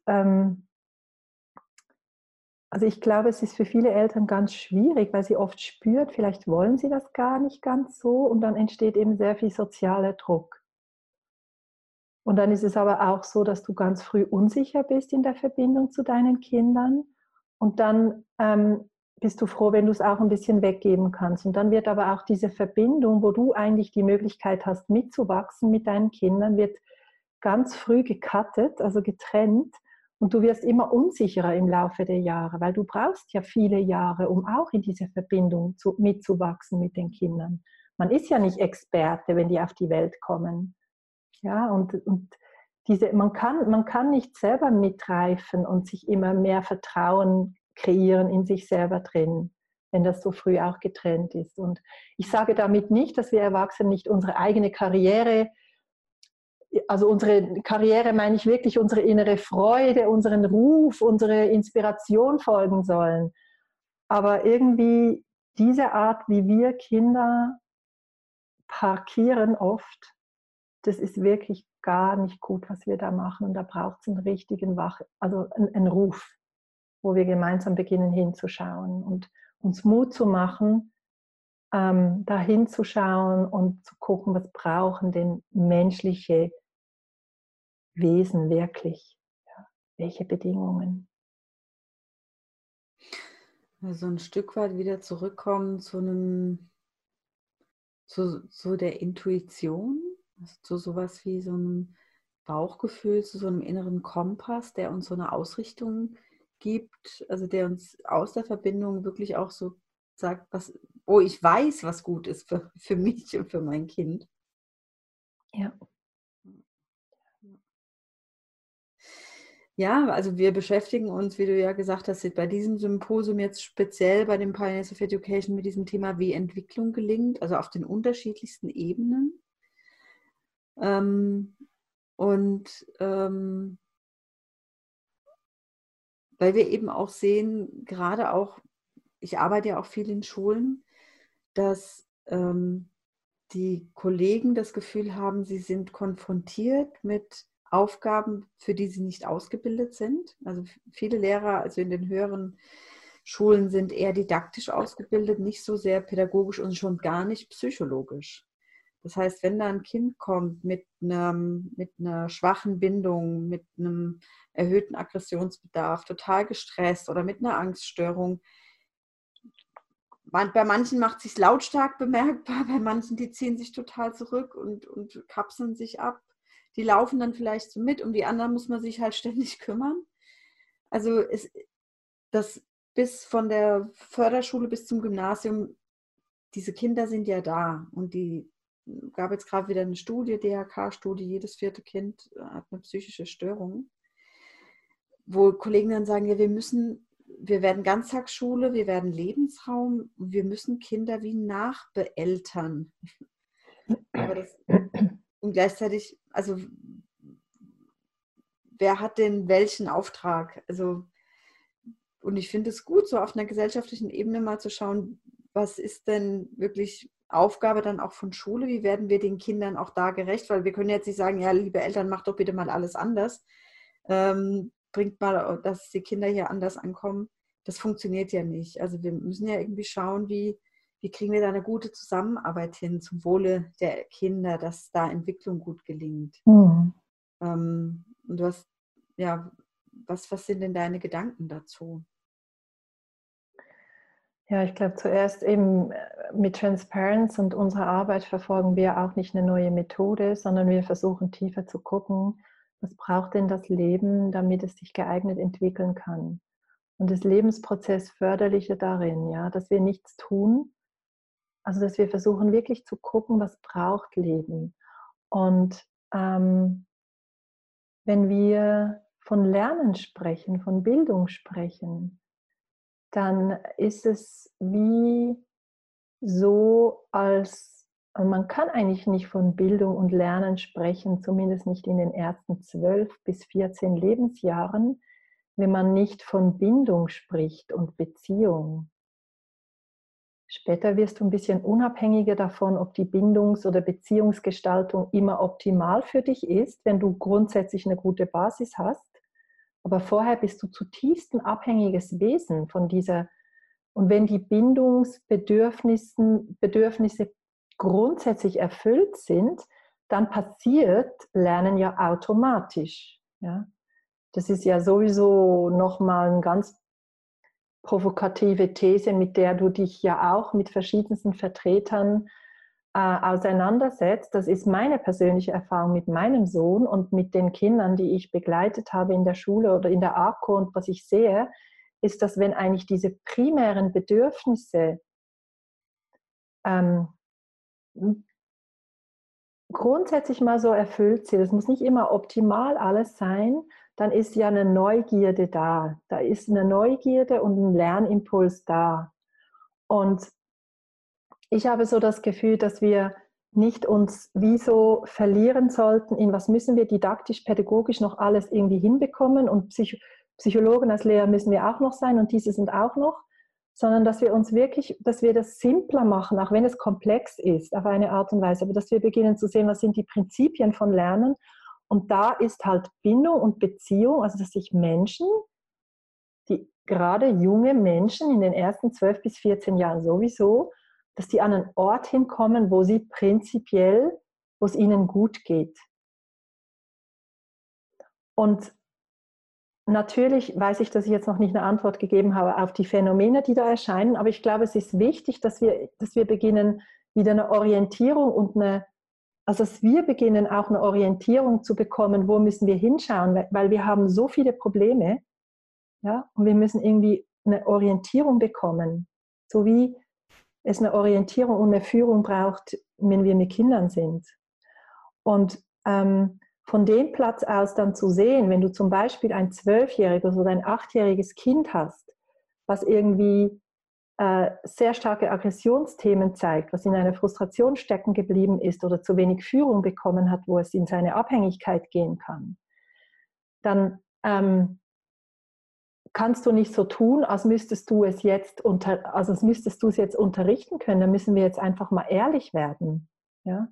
also ich glaube, es ist für viele Eltern ganz schwierig, weil sie oft spürt, vielleicht wollen sie das gar nicht ganz so und dann entsteht eben sehr viel sozialer Druck. Und dann ist es aber auch so, dass du ganz früh unsicher bist in der Verbindung zu deinen Kindern und dann bist du froh, wenn du es auch ein bisschen weggeben kannst. Und dann wird aber auch diese Verbindung, wo du eigentlich die Möglichkeit hast, mitzuwachsen mit deinen Kindern, wird ganz früh gecuttet, also getrennt. Und du wirst immer unsicherer im Laufe der Jahre, weil du brauchst ja viele Jahre, um auch in diese Verbindung mitzuwachsen mit den Kindern. Man ist ja nicht Experte, wenn die auf die Welt kommen. Ja, und man kann nicht selber mitreifen und sich immer mehr Vertrauen kreieren in sich selber drin, wenn das so früh auch getrennt ist. Und ich sage damit nicht, dass wir Erwachsene nicht unsere eigene Karriere, also unsere Karriere meine ich wirklich unsere innere Freude, unseren Ruf, unsere Inspiration folgen sollen. Aber irgendwie diese Art, wie wir Kinder parkieren oft, das ist wirklich gar nicht gut, was wir da machen. Und da braucht es einen richtigen also einen Ruf, wo wir gemeinsam beginnen hinzuschauen und uns Mut zu machen, da hinzuschauen und zu gucken, was brauchen denn menschliche Wesen wirklich? Ja, welche Bedingungen? Also ein Stück weit wieder zurückkommen zu der Intuition, also zu sowas wie so einem Bauchgefühl, zu so einem inneren Kompass, der uns so eine Ausrichtung gibt, also der uns aus der Verbindung wirklich auch so sagt, wo ich weiß, was gut ist für mich und für mein Kind. Ja. Ja, also wir beschäftigen uns, wie du ja gesagt hast, bei diesem Symposium jetzt speziell bei dem Pioneers of Education mit diesem Thema, wie Entwicklung gelingt, also auf den unterschiedlichsten Ebenen. Weil wir eben auch sehen, gerade auch, ich arbeite ja auch viel in Schulen, dass die Kollegen das Gefühl haben, sie sind konfrontiert mit Aufgaben, für die sie nicht ausgebildet sind. Also viele Lehrer, also in den höheren Schulen, sind eher didaktisch ausgebildet, nicht so sehr pädagogisch und schon gar nicht psychologisch. Das heißt, wenn da ein Kind kommt mit einer schwachen Bindung, mit einem erhöhten Aggressionsbedarf, total gestresst oder mit einer Angststörung, bei manchen macht es sich lautstark bemerkbar, bei manchen, die ziehen sich total zurück und kapseln sich ab. die laufen dann vielleicht so mit, um die anderen muss man sich halt ständig kümmern. Also das bis von der Förderschule bis zum Gymnasium, diese Kinder sind ja da und die gab jetzt gerade wieder eine Studie, DHK-Studie, jedes 4. Kind hat eine psychische Störung, wo Kollegen dann sagen, ja, wir werden Ganztagsschule, wir werden Lebensraum, wir müssen Kinder wie nachbeeltern. Und gleichzeitig, also wer hat denn welchen Auftrag? Also, und ich finde es gut, so auf einer gesellschaftlichen Ebene mal zu schauen, was ist denn wirklich Aufgabe dann auch von Schule? Wie werden wir den Kindern auch da gerecht? Weil wir können jetzt nicht sagen, ja, liebe Eltern, macht doch bitte mal alles anders. Bringt mal, dass die Kinder hier anders ankommen. Das funktioniert ja nicht. Also wir müssen ja irgendwie schauen, wie kriegen wir da eine gute Zusammenarbeit hin zum Wohle der Kinder, dass da Entwicklung gut gelingt. Und du hast, ja, was sind denn deine Gedanken dazu? Ja, ich glaube zuerst eben mit Transparenz und unserer Arbeit verfolgen wir auch nicht eine neue Methode, sondern wir versuchen tiefer zu gucken, was braucht denn das Leben, damit es sich geeignet entwickeln kann. Und das Lebensprozess Förderliche darin, ja, dass wir nichts tun, also dass wir versuchen wirklich zu gucken, was braucht Leben. Und wenn wir von Lernen sprechen, von Bildung sprechen, dann ist es wie so, als man kann eigentlich nicht von Bildung und Lernen sprechen, zumindest nicht in den ersten 12 bis 14 Lebensjahren, wenn man nicht von Bindung spricht und Beziehung. Später wirst du ein bisschen unabhängiger davon, ob die Bindungs- oder Beziehungsgestaltung immer optimal für dich ist, wenn du grundsätzlich eine gute Basis hast. Aber vorher bist du zutiefst ein abhängiges Wesen von dieser. Und wenn die Bindungsbedürfnisse grundsätzlich erfüllt sind, dann passiert Lernen ja automatisch. Ja? Das ist ja sowieso nochmal eine ganz provokative These, mit der du dich ja auch mit verschiedensten Vertretern auseinandersetzt. Das ist meine persönliche Erfahrung mit meinem Sohn und mit den Kindern, die ich begleitet habe in der Schule oder in der AKO. Und was ich sehe, ist, dass wenn eigentlich diese primären Bedürfnisse grundsätzlich mal so erfüllt sind, es muss nicht immer optimal alles sein, dann ist ja eine Neugierde da. Da ist eine Neugierde und ein Lernimpuls da. Und ich habe so das Gefühl, dass wir nicht uns wie so verlieren sollten, in was müssen wir didaktisch, pädagogisch noch alles irgendwie hinbekommen und Psychologen als Lehrer müssen wir auch noch sein und diese sind auch noch, sondern dass wir uns wirklich, dass wir das simpler machen, auch wenn es komplex ist, auf eine Art und Weise, aber dass wir beginnen zu sehen, was sind die Prinzipien von Lernen und da ist halt Bindung und Beziehung, also dass sich Menschen, die gerade junge Menschen in den ersten 12 bis 14 Jahren sowieso, dass die an einen Ort hinkommen, wo sie prinzipiell, wo es ihnen gut geht. Und natürlich weiß ich, dass ich jetzt noch nicht eine Antwort gegeben habe auf die Phänomene, die da erscheinen, aber ich glaube, es ist wichtig, dass wir beginnen, wieder eine Orientierung und also dass wir beginnen, auch eine Orientierung zu bekommen, wo müssen wir hinschauen, weil wir haben so viele Probleme, ja, und wir müssen irgendwie eine Orientierung bekommen, so wie es eine Orientierung und eine Führung braucht, wenn wir mit Kindern sind. Und von dem Platz aus dann zu sehen, wenn du zum Beispiel ein 12-jähriges oder ein 8-jähriges Kind hast, was irgendwie sehr starke Aggressionsthemen zeigt, was in einer Frustration stecken geblieben ist oder zu wenig Führung bekommen hat, wo es in seine Abhängigkeit gehen kann, dann kannst du nicht so tun, als müsstest du es jetzt unterrichten können. Da müssen wir jetzt einfach mal ehrlich werden. Ja?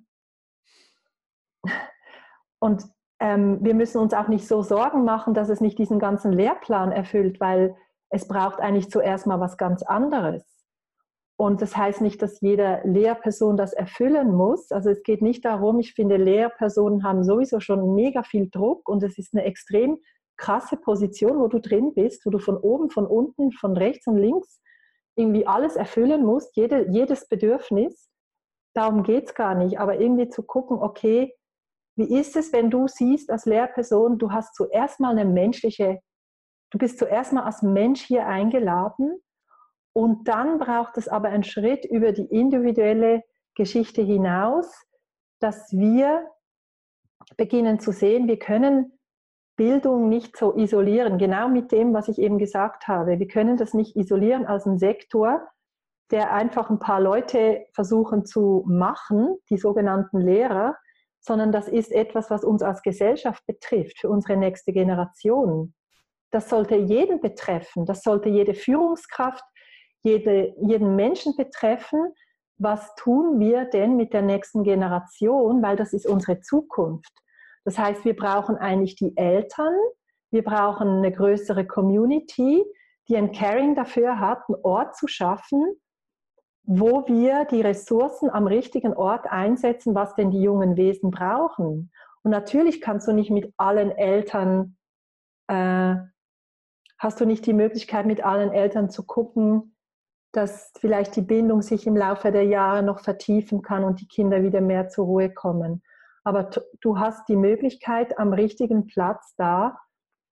Und wir müssen uns auch nicht so Sorgen machen, dass es nicht diesen ganzen Lehrplan erfüllt, weil es braucht eigentlich zuerst mal was ganz anderes. Und das heißt nicht, dass jede Lehrperson das erfüllen muss. Also es geht nicht darum, ich finde, Lehrpersonen haben sowieso schon mega viel Druck und es ist eine extrem krasse Position, wo du drin bist, wo du von oben, von unten, von rechts und links irgendwie alles erfüllen musst, jedes Bedürfnis. Darum geht es gar nicht. Aber irgendwie zu gucken, okay, Wie ist es, wenn du siehst als Lehrperson, du hast zuerst mal du bist zuerst mal als Mensch hier eingeladen und dann braucht es aber einen Schritt über die individuelle Geschichte hinaus, dass wir beginnen zu sehen, wir können Bildung nicht so isolieren, genau mit dem, was ich eben gesagt habe. Wir können das nicht isolieren als einen Sektor, der einfach ein paar Leute versuchen zu machen, die sogenannten Lehrer, sondern das ist etwas, was uns als Gesellschaft betrifft, für unsere nächste Generation. Das sollte jeden betreffen, das sollte jede Führungskraft, jeden Menschen betreffen. Was tun wir denn mit der nächsten Generation, weil das ist unsere Zukunft. Das heißt, wir brauchen eigentlich die Eltern, wir brauchen eine größere Community, die ein Caring dafür hat, einen Ort zu schaffen, wo wir die Ressourcen am richtigen Ort einsetzen, was denn die jungen Wesen brauchen. Und natürlich kannst du nicht mit allen Eltern, hast du nicht die Möglichkeit, mit allen Eltern zu gucken, dass vielleicht die Bindung sich im Laufe der Jahre noch vertiefen kann und die Kinder wieder mehr zur Ruhe kommen. Aber du hast die Möglichkeit, am richtigen Platz da,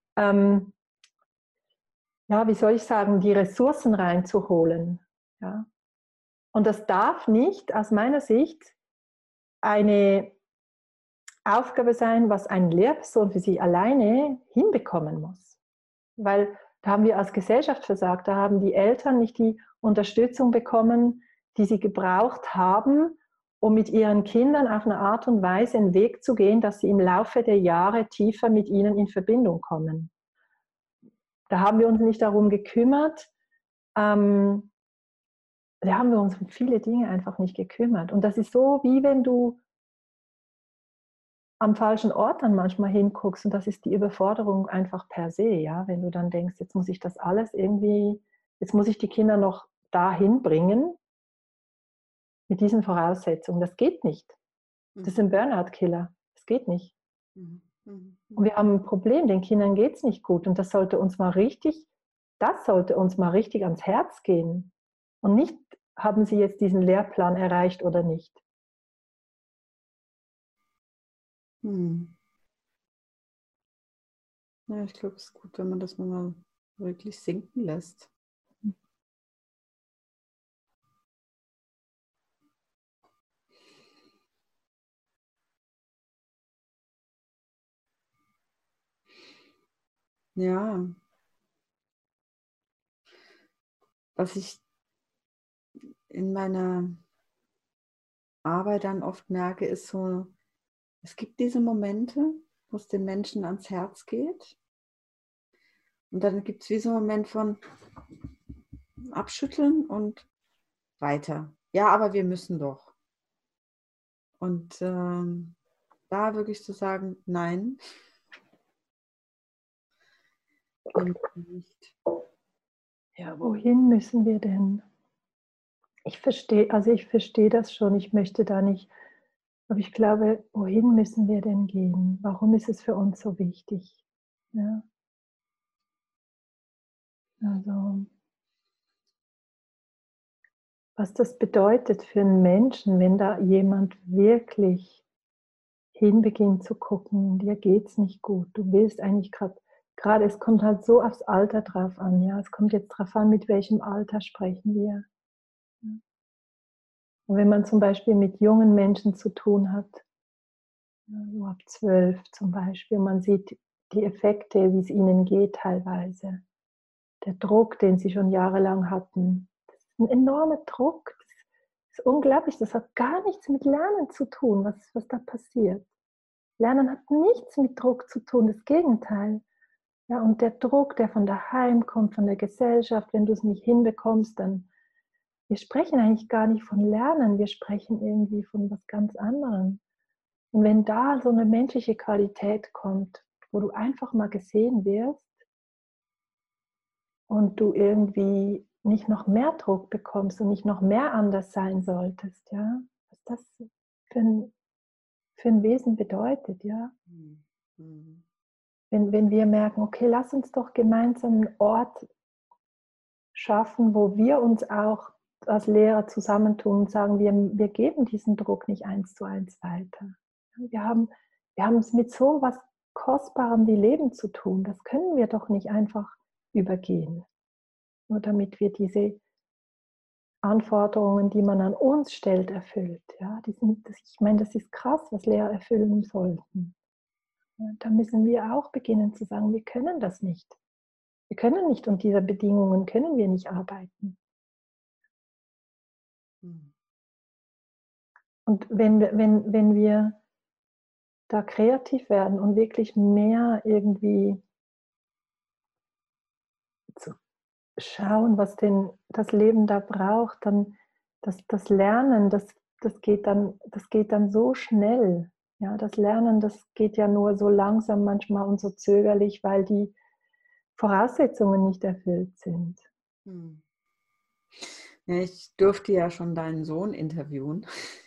ja, wie soll ich sagen, die Ressourcen reinzuholen. Ja. Und das darf nicht, aus meiner Sicht, eine Aufgabe sein, was eine Lehrperson für sich alleine hinbekommen muss. Weil da haben wir als Gesellschaft versagt, da haben die Eltern nicht die Unterstützung bekommen, die sie gebraucht haben, um mit ihren Kindern auf eine Art und Weise einen Weg zu gehen, dass sie im Laufe der Jahre tiefer mit ihnen in Verbindung kommen. Da haben wir uns nicht darum gekümmert, da haben wir uns um viele Dinge einfach nicht gekümmert. Und das ist so, wie wenn du am falschen Ort dann manchmal hinguckst und das ist die Überforderung einfach per se, ja, wenn du dann denkst, jetzt muss ich das alles irgendwie, jetzt muss ich die Kinder noch dahin bringen mit diesen Voraussetzungen. Das geht nicht. Das ist ein Burnout-Killer. Das geht nicht. Und wir haben ein Problem, den Kindern geht es nicht gut und das sollte uns mal richtig ans Herz gehen und nicht, haben sie jetzt diesen Lehrplan erreicht oder nicht. Ja, ich glaube, es ist gut, wenn man das mal wirklich sinken lässt. Ja, was ich in meiner Arbeit dann oft merke, ist so, es gibt diese Momente, wo es den Menschen ans Herz geht. Und dann gibt es wie so einen Moment von Abschütteln und weiter. Ja, aber wir müssen doch. Und da wirklich zu sagen, nein, wir müssen nicht. Ja, wohin müssen wir denn? Ich verstehe das schon, ich möchte da nicht, aber ich glaube, wohin müssen wir denn gehen? Warum ist es für uns so wichtig? Ja. Also, was das bedeutet für einen Menschen, wenn da jemand wirklich hinbeginnt zu gucken, dir geht es nicht gut, du willst eigentlich gerade, es kommt halt so aufs Alter drauf an, ja, es kommt jetzt drauf an, mit welchem Alter sprechen wir. Und wenn man zum Beispiel mit jungen Menschen zu tun hat, so ab 12 zum Beispiel, man sieht die Effekte, wie es ihnen geht teilweise, der Druck, den sie schon jahrelang hatten, das ist ein enormer Druck, das ist unglaublich, das hat gar nichts mit Lernen zu tun, was da passiert. Lernen hat nichts mit Druck zu tun, das Gegenteil. Ja, und der Druck, der von daheim kommt, von der Gesellschaft, wenn du es nicht hinbekommst, dann, wir sprechen eigentlich gar nicht von Lernen, wir sprechen irgendwie von was ganz anderem. Und wenn da so eine menschliche Qualität kommt, wo du einfach mal gesehen wirst und du irgendwie nicht noch mehr Druck bekommst und nicht noch mehr anders sein solltest, ja, was das für ein Wesen bedeutet, ja. Wenn wir merken, okay, lass uns doch gemeinsam einen Ort schaffen, wo wir uns auch als Lehrer zusammentun und sagen, wir geben diesen Druck nicht 1:1 weiter. Wir haben wir haben es mit so was Kostbarem wie Leben zu tun. Das können wir doch nicht einfach übergehen. Nur damit wir diese Anforderungen, die man an uns stellt, erfüllt. Ja, ich meine, das ist krass, was Lehrer erfüllen sollten. Ja, da müssen wir auch beginnen zu sagen, wir können das nicht. Wir können nicht unter dieser Bedingungen, können wir nicht arbeiten. Und wenn wir da kreativ werden und wirklich mehr irgendwie zu schauen, was denn das Leben da braucht, dann das Lernen, das geht dann so schnell. Ja, das Lernen, das geht ja nur so langsam manchmal und so zögerlich, weil die Voraussetzungen nicht erfüllt sind. Ja, ich durfte ja schon deinen Sohn interviewen,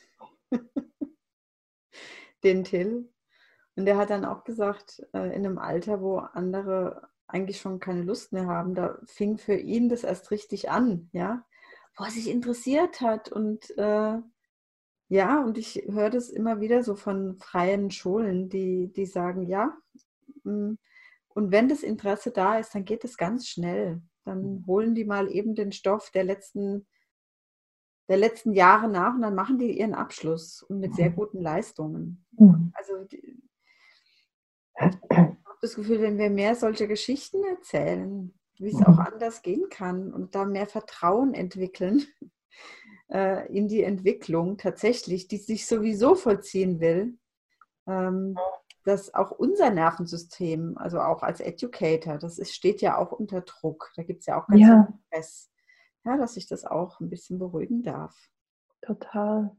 den Till. Und der hat dann auch gesagt, in einem Alter, wo andere eigentlich schon keine Lust mehr haben, da fing für ihn das erst richtig an, ja, wo er sich interessiert hat. Und ja, und ich höre das immer wieder so von freien Schulen, die sagen, ja, und wenn das Interesse da ist, dann geht es ganz schnell. Dann holen die mal eben den Stoff der letzten Jahre nach und dann machen die ihren Abschluss und mit sehr guten Leistungen. Also ich habe das Gefühl, wenn wir mehr solche Geschichten erzählen, wie es auch anders gehen kann und da mehr Vertrauen entwickeln in die Entwicklung tatsächlich, die sich sowieso vollziehen will, dass auch unser Nervensystem, also auch als Educator, steht ja auch unter Druck. Da gibt es ja auch ganz viel Stress. Ja, dass ich das auch ein bisschen beruhigen darf. Total.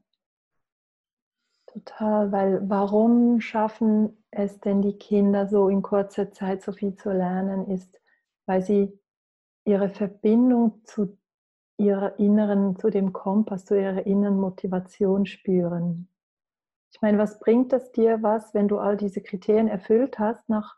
Total, weil warum schaffen es denn die Kinder so in kurzer Zeit so viel zu lernen, ist, weil sie ihre Verbindung zu ihrer inneren, zu dem Kompass, zu ihrer inneren Motivation spüren. Ich meine, was bringt das dir wenn du all diese Kriterien erfüllt hast nach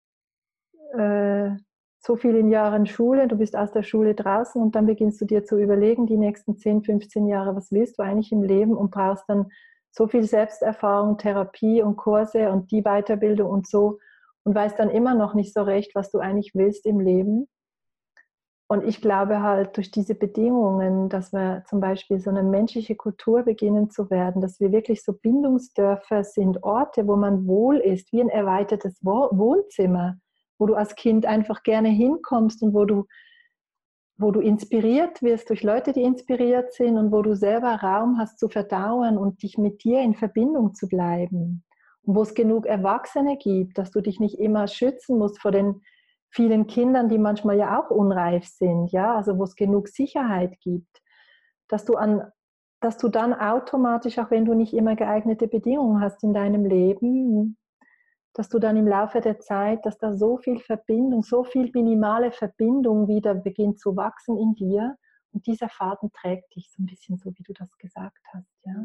so vielen Jahren Schule, du bist aus der Schule draußen und dann beginnst du dir zu überlegen, die nächsten 10, 15 Jahre, was willst du eigentlich im Leben und brauchst dann so viel Selbsterfahrung, Therapie und Kurse und die Weiterbildung und so und weißt dann immer noch nicht so recht, was du eigentlich willst im Leben. Und ich glaube halt durch diese Bedingungen, dass wir zum Beispiel so eine menschliche Kultur beginnen zu werden, dass wir wirklich so Bindungsdörfer sind, Orte, wo man wohl ist, wie ein erweitertes Wohnzimmer, wo du als Kind einfach gerne hinkommst und wo du inspiriert wirst durch Leute, die inspiriert sind und wo du selber Raum hast zu verdauen und dich mit dir in Verbindung zu bleiben. Und wo es genug Erwachsene gibt, dass du dich nicht immer schützen musst vor den vielen Kindern, die manchmal ja auch unreif sind, ja, also wo es genug Sicherheit gibt, dass du dann automatisch, auch wenn du nicht immer geeignete Bedingungen hast in deinem Leben, dass du dann im Laufe der Zeit, dass da so viel Verbindung, so viel minimale Verbindung wieder beginnt zu wachsen in dir und dieser Faden trägt dich so ein bisschen so, wie du das gesagt hast, ja.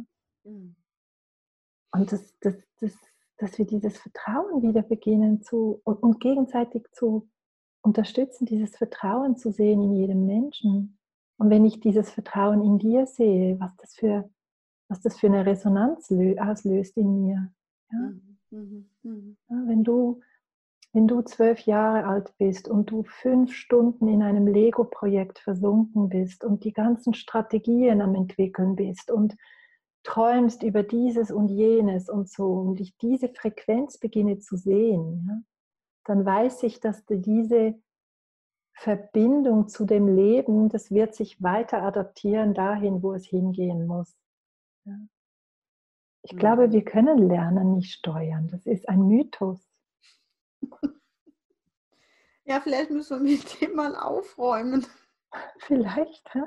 Und dass wir dieses Vertrauen wieder beginnen und gegenseitig zu unterstützen, dieses Vertrauen zu sehen in jedem Menschen. Und wenn ich dieses Vertrauen in dir sehe, was das für eine Resonanz auslöst in mir. Ja? Ja, wenn du 12 Jahre alt bist und du 5 Stunden in einem Lego-Projekt versunken bist und die ganzen Strategien am entwickeln bist und träumst über dieses und jenes und so und ich diese Frequenz beginne zu sehen, ja, dann weiß ich, dass diese Verbindung zu dem Leben, das wird sich weiter adaptieren dahin, wo es hingehen muss. Ja. Ich glaube, wir können Lernen nicht steuern. Das ist ein Mythos. Ja, vielleicht müssen wir mit dem mal aufräumen. Vielleicht, ja.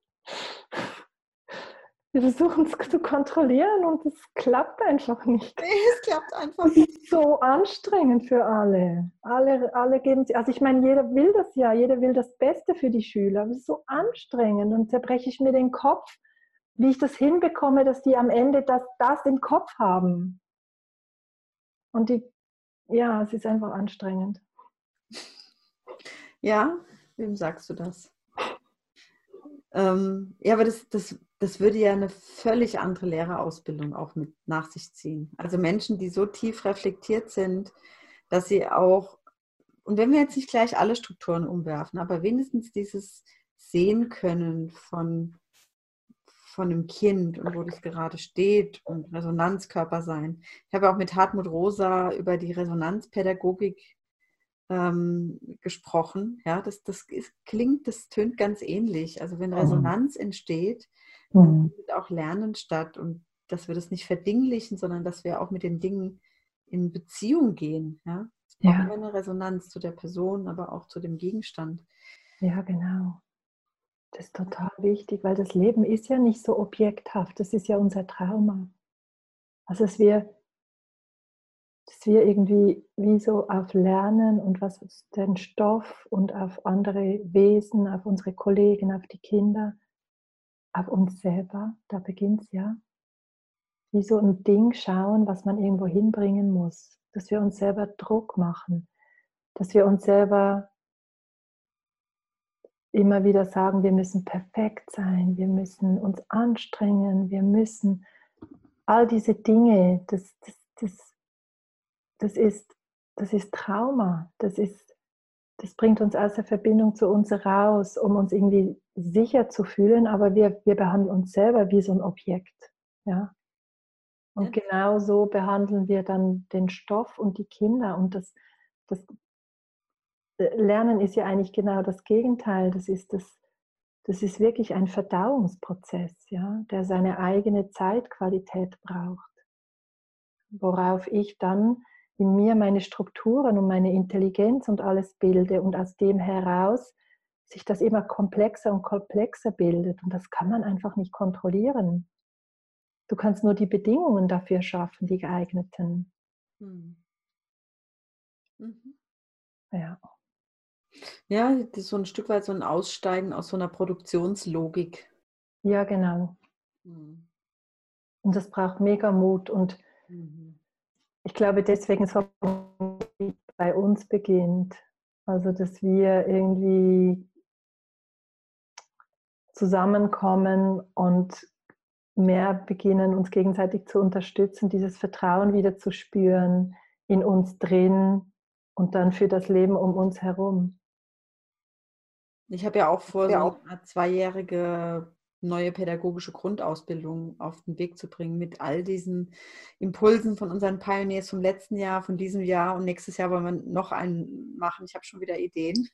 Wir versuchen es zu kontrollieren und es klappt einfach nicht. Nee, es klappt einfach nicht. Es ist so anstrengend für alle. Alle geben sie, also ich meine, jeder will das ja, jeder will das Beste für die Schüler, aber es ist so anstrengend und zerbreche ich mir den Kopf, wie ich das hinbekomme, dass die am Ende das im Kopf haben. Und ja, es ist einfach anstrengend. Ja, wem sagst du das? Ja, aber das würde ja eine völlig andere Lehrerausbildung auch mit nach sich ziehen. Also Menschen, die so tief reflektiert sind, dass sie auch, und wenn wir jetzt nicht gleich alle Strukturen umwerfen, aber wenigstens dieses Sehen können von einem Kind und wo das gerade steht und Resonanzkörper sein. Ich habe auch mit Hartmut Rosa über die Resonanzpädagogik gesprochen. Ja, das tönt ganz ähnlich. Also wenn Resonanz entsteht, dann Mhm. findet auch Lernen statt und dass wir das nicht verdinglichen, sondern dass wir auch mit den Dingen in Beziehung gehen. Ja? Es braucht Ja, immer eine Resonanz zu der Person, aber auch zu dem Gegenstand. ja, genau. Das ist total wichtig, weil das Leben ist ja nicht so objekthaft. Das ist ja unser Trauma. Also, dass wir irgendwie wie so auf Lernen und was ist den Stoff und auf andere Wesen, auf unsere Kollegen, auf die Kinder, auf uns selber, da beginnt es ja, wie so ein Ding schauen, was man irgendwo hinbringen muss. Dass wir uns selber Druck machen, dass wir uns selber immer wieder sagen, wir müssen perfekt sein, wir müssen uns anstrengen, wir müssen all diese Dinge, das ist, das ist Trauma, das bringt uns aus der Verbindung zu uns raus, um uns irgendwie sicher zu fühlen, aber wir behandeln uns selber wie so ein Objekt. Ja? Ja, Und genau so behandeln wir dann den Stoff und die Kinder. Und das Lernen ist ja eigentlich genau das Gegenteil. Das ist wirklich ein Verdauungsprozess, ja, der seine eigene Zeitqualität braucht, worauf ich dann in mir meine Strukturen und meine Intelligenz und alles bilde und aus dem heraus sich das immer komplexer und komplexer bildet und das kann man einfach nicht kontrollieren. Du kannst nur die Bedingungen dafür schaffen, die geeigneten. hm. Mhm. Ja, Ja, das ist so ein Stück weit so ein Aussteigen aus so einer Produktionslogik. ja genau. Hm. Und das braucht mega Mut und Mhm. ich glaube, deswegen soll es bei uns beginnt. Also, dass wir irgendwie zusammenkommen und mehr beginnen, uns gegenseitig zu unterstützen, dieses Vertrauen wieder zu spüren in uns drin und dann für das Leben um uns herum. Ich habe ja auch vor, so Ja, eine auch. Art zweijährige neue pädagogische Grundausbildung auf den Weg zu bringen mit all diesen Impulsen von unseren Pioneers vom letzten Jahr, von diesem Jahr und nächstes Jahr wollen wir noch einen machen. Ich habe schon wieder Ideen.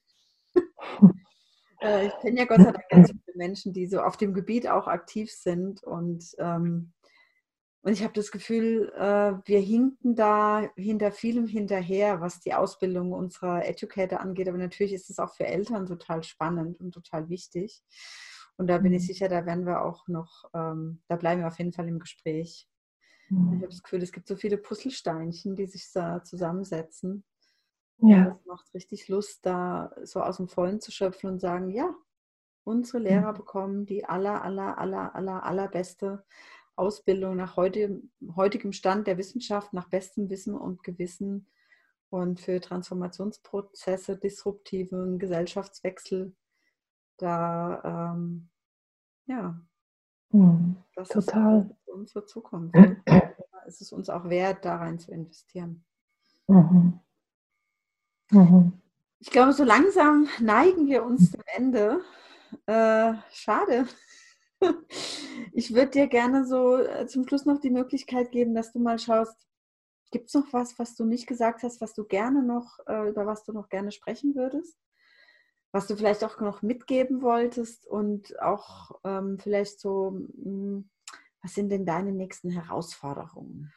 Ich kenne ja Gott sei Dank ganz viele Menschen, die so auf dem Gebiet auch aktiv sind und ich habe das Gefühl, wir hinken da hinter vielem hinterher, was die Ausbildung unserer Educator angeht. Aber natürlich ist es auch für Eltern total spannend und total wichtig. Und da bin ich sicher, da werden wir auch noch, da bleiben wir auf jeden Fall im Gespräch. Ich habe das Gefühl, es gibt so viele Puzzlesteinchen, die sich da zusammensetzen. Und Ja. das macht richtig Lust, da so aus dem Vollen zu schöpfen und sagen, ja, unsere Lehrer bekommen die allerbeste Ausbildung nach heutigem Stand der Wissenschaft, nach bestem Wissen und Gewissen und für Transformationsprozesse, disruptiven Gesellschaftswechsel. Da, ja, das ist Total. unsere Zukunft. Und es ist uns auch wert, da rein zu investieren. Mhm. Mhm. Ich glaube, so langsam neigen wir uns dem Ende. Schade. Ich würde dir gerne so zum Schluss noch die Möglichkeit geben, dass du mal schaust, gibt es noch was, was du nicht gesagt hast, was du gerne noch, über was du noch gerne sprechen würdest? Was du vielleicht auch noch mitgeben wolltest und auch vielleicht so, was sind denn deine nächsten Herausforderungen?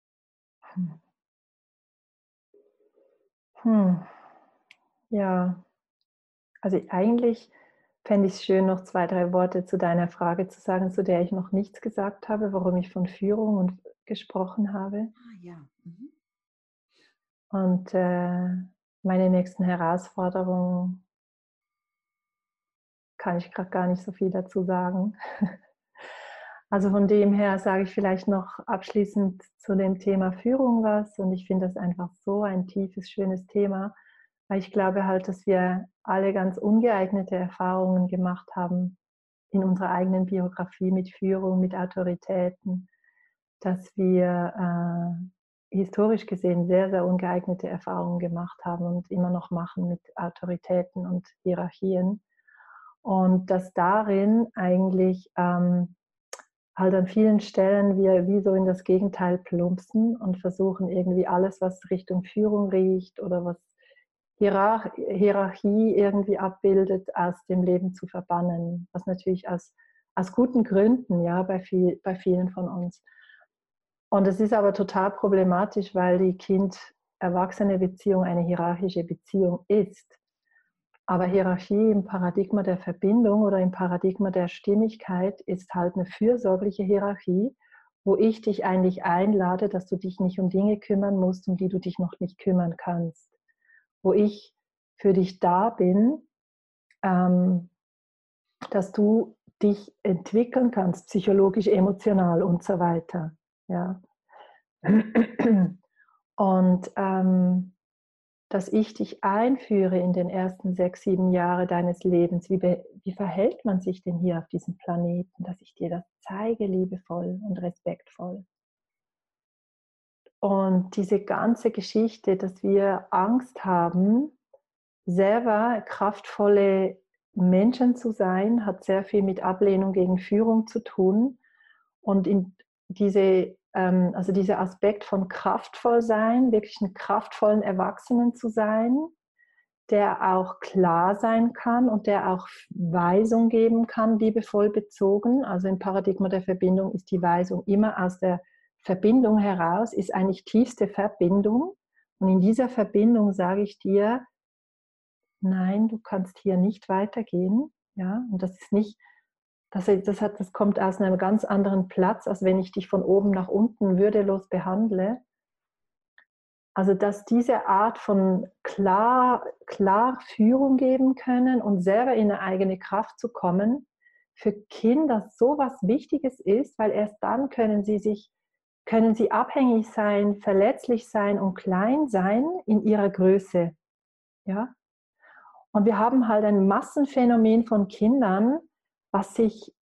Hm. Ja, also eigentlich fände ich es schön, noch 2, 3 Worte zu deiner Frage zu sagen, zu der ich noch nichts gesagt habe, warum ich von Führung und gesprochen habe. Ah ja. Mhm. Und meine nächsten Herausforderungen kann ich gerade gar nicht so viel dazu sagen. Also von dem her sage ich vielleicht noch abschließend zu dem Thema Führung was. Und ich finde das einfach so ein tiefes, schönes Thema, weil ich glaube halt, dass wir alle ganz ungeeignete Erfahrungen gemacht haben in unserer eigenen Biografie mit Führung, mit Autoritäten, dass wir historisch gesehen sehr, sehr ungeeignete Erfahrungen gemacht haben und immer noch machen mit Autoritäten und Hierarchien. Und dass darin eigentlich halt an vielen Stellen wir wie so in das Gegenteil plumpsen und versuchen irgendwie alles, was Richtung Führung riecht oder was Hierarchie irgendwie abbildet, aus dem Leben zu verbannen. Was natürlich aus guten Gründen, ja, bei vielen von uns. Und es ist aber total problematisch, weil die Kind-Erwachsene-Beziehung eine hierarchische Beziehung ist. Aber Hierarchie im Paradigma der Verbindung oder im Paradigma der Stimmigkeit ist halt eine fürsorgliche Hierarchie, wo ich dich eigentlich einlade, dass du dich nicht um Dinge kümmern musst, um die du dich noch nicht kümmern kannst. Wo ich für dich da bin, dass du dich entwickeln kannst, psychologisch, emotional und so weiter. Ja. Und dass ich dich einführe in den ersten 6, 7 Jahre deines Lebens. Wie verhält man sich denn hier auf diesem Planeten? Dass ich dir das zeige, liebevoll und respektvoll. Und diese ganze Geschichte, dass wir Angst haben, selber kraftvolle Menschen zu sein, hat sehr viel mit Ablehnung gegen Führung zu tun. Und in also dieser Aspekt von kraftvoll sein, wirklich einen kraftvollen Erwachsenen zu sein, der auch klar sein kann und der auch Weisung geben kann, liebevoll bezogen. Also im Paradigma der Verbindung ist die Weisung immer aus der Verbindung heraus, ist eigentlich tiefste Verbindung. Und in dieser Verbindung sage ich dir, nein, du kannst hier nicht weitergehen. Ja? Und das ist nicht, das kommt aus einem ganz anderen Platz, als wenn ich dich von oben nach unten würdelos behandle. Also dass diese Art von klar Führung geben können und selber in eine eigene Kraft zu kommen, für Kinder so was Wichtiges ist, weil erst dann können sie abhängig sein, verletzlich sein und klein sein in ihrer Größe. Ja? Und wir haben halt ein Massenphänomen von Kindern, was sich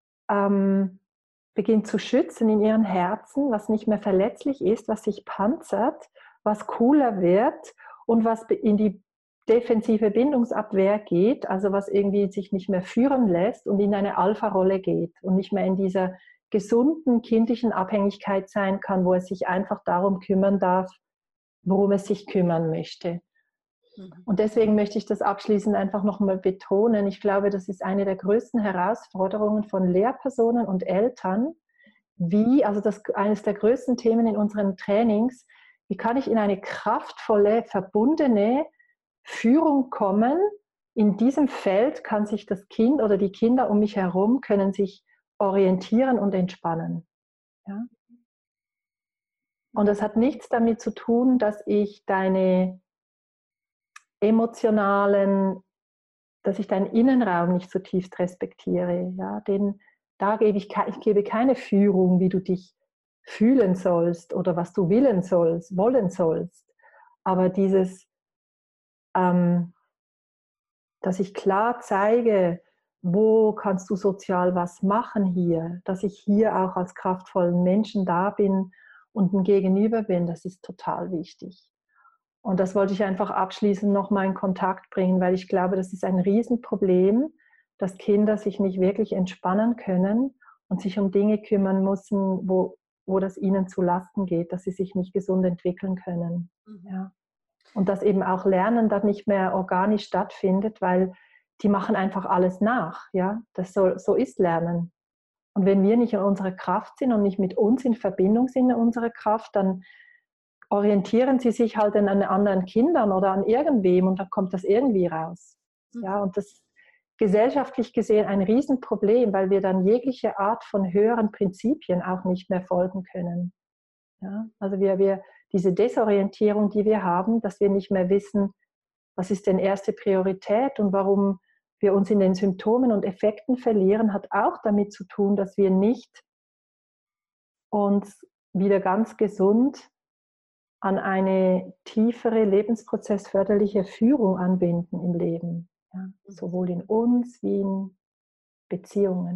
beginnt zu schützen in ihren Herzen, was nicht mehr verletzlich ist, was sich panzert, was cooler wird und was in die defensive Bindungsabwehr geht, also was irgendwie sich nicht mehr führen lässt und in eine Alpha-Rolle geht und nicht mehr in dieser gesunden kindlichen Abhängigkeit sein kann, wo es sich einfach darum kümmern darf, worum es sich kümmern möchte. Und deswegen möchte ich das abschließend einfach nochmal betonen. Ich glaube, das ist eine der größten Herausforderungen von Lehrpersonen und Eltern. Eines der größten Themen in unseren Trainings, wie kann ich in eine kraftvolle, verbundene Führung kommen? In diesem Feld kann sich das Kind oder die Kinder um mich herum können sich orientieren und entspannen. Ja? Und das hat nichts damit zu tun, dass ich deinen Innenraum nicht zutiefst respektiere. Ja? Ich gebe keine Führung, wie du dich fühlen sollst oder was du wollen sollst. Aber dass ich klar zeige, wo kannst du sozial was machen hier, dass ich hier auch als kraftvollen Menschen da bin und ein Gegenüber bin, das ist total wichtig. Und das wollte ich einfach abschließend nochmal in Kontakt bringen, weil ich glaube, das ist ein Riesenproblem, dass Kinder sich nicht wirklich entspannen können und sich um Dinge kümmern müssen, wo das ihnen zu Lasten geht, dass sie sich nicht gesund entwickeln können. Ja. Und dass eben auch Lernen dann nicht mehr organisch stattfindet, weil die machen einfach alles nach. Ja. So ist Lernen. Und wenn wir nicht in unserer Kraft sind und nicht mit uns in Verbindung sind in unserer Kraft, dann orientieren sie sich halt an anderen Kindern oder an irgendwem und dann kommt das irgendwie raus. Ja, und das ist gesellschaftlich gesehen ein Riesenproblem, weil wir dann jegliche Art von höheren Prinzipien auch nicht mehr folgen können. Ja, also diese Desorientierung, die wir haben, dass wir nicht mehr wissen, was ist denn erste Priorität und warum wir uns in den Symptomen und Effekten verlieren, hat auch damit zu tun, dass wir nicht uns wieder ganz gesund an eine tiefere lebensprozessförderliche Führung anbinden im Leben. Ja, sowohl in uns wie in Beziehungen.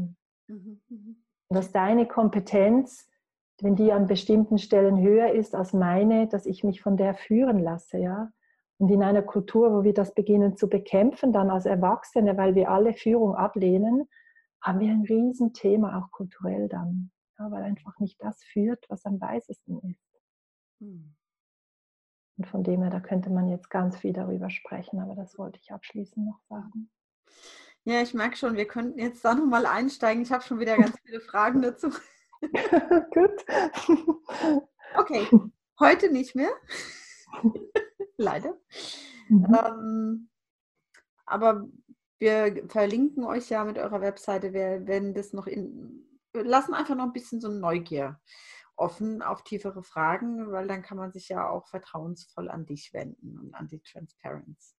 Mhm. Mhm. Dass deine Kompetenz, wenn die an bestimmten Stellen höher ist als meine, dass ich mich von der führen lasse, ja. Und in einer Kultur, wo wir das beginnen zu bekämpfen, dann als Erwachsene, weil wir alle Führung ablehnen, haben wir ein Riesenthema auch kulturell dann. Ja, weil einfach nicht das führt, was am weisesten ist. Mhm. Und von dem her, da könnte man jetzt ganz viel darüber sprechen, aber das wollte ich abschließend noch sagen. Ja, ich merke schon, wir könnten jetzt da nochmal einsteigen. Ich habe schon wieder ganz viele Fragen dazu. Gut. Okay, heute nicht mehr. Leider. Mhm. Aber wir verlinken euch ja mit eurer Webseite, wenn das noch wir lassen einfach noch ein bisschen so Neugier offen auf tiefere Fragen, weil dann kann man sich ja auch vertrauensvoll an dich wenden und an die Transparenz.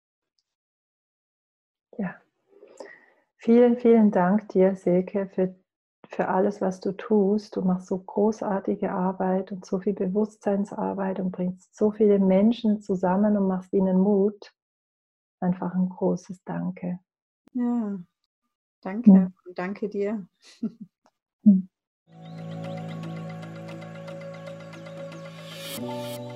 Ja. Vielen, vielen Dank dir, Silke, für alles, was du tust. Du machst so großartige Arbeit und so viel Bewusstseinsarbeit und bringst so viele Menschen zusammen und machst ihnen Mut. Einfach ein großes Danke. Ja, danke und danke dir. Mhm.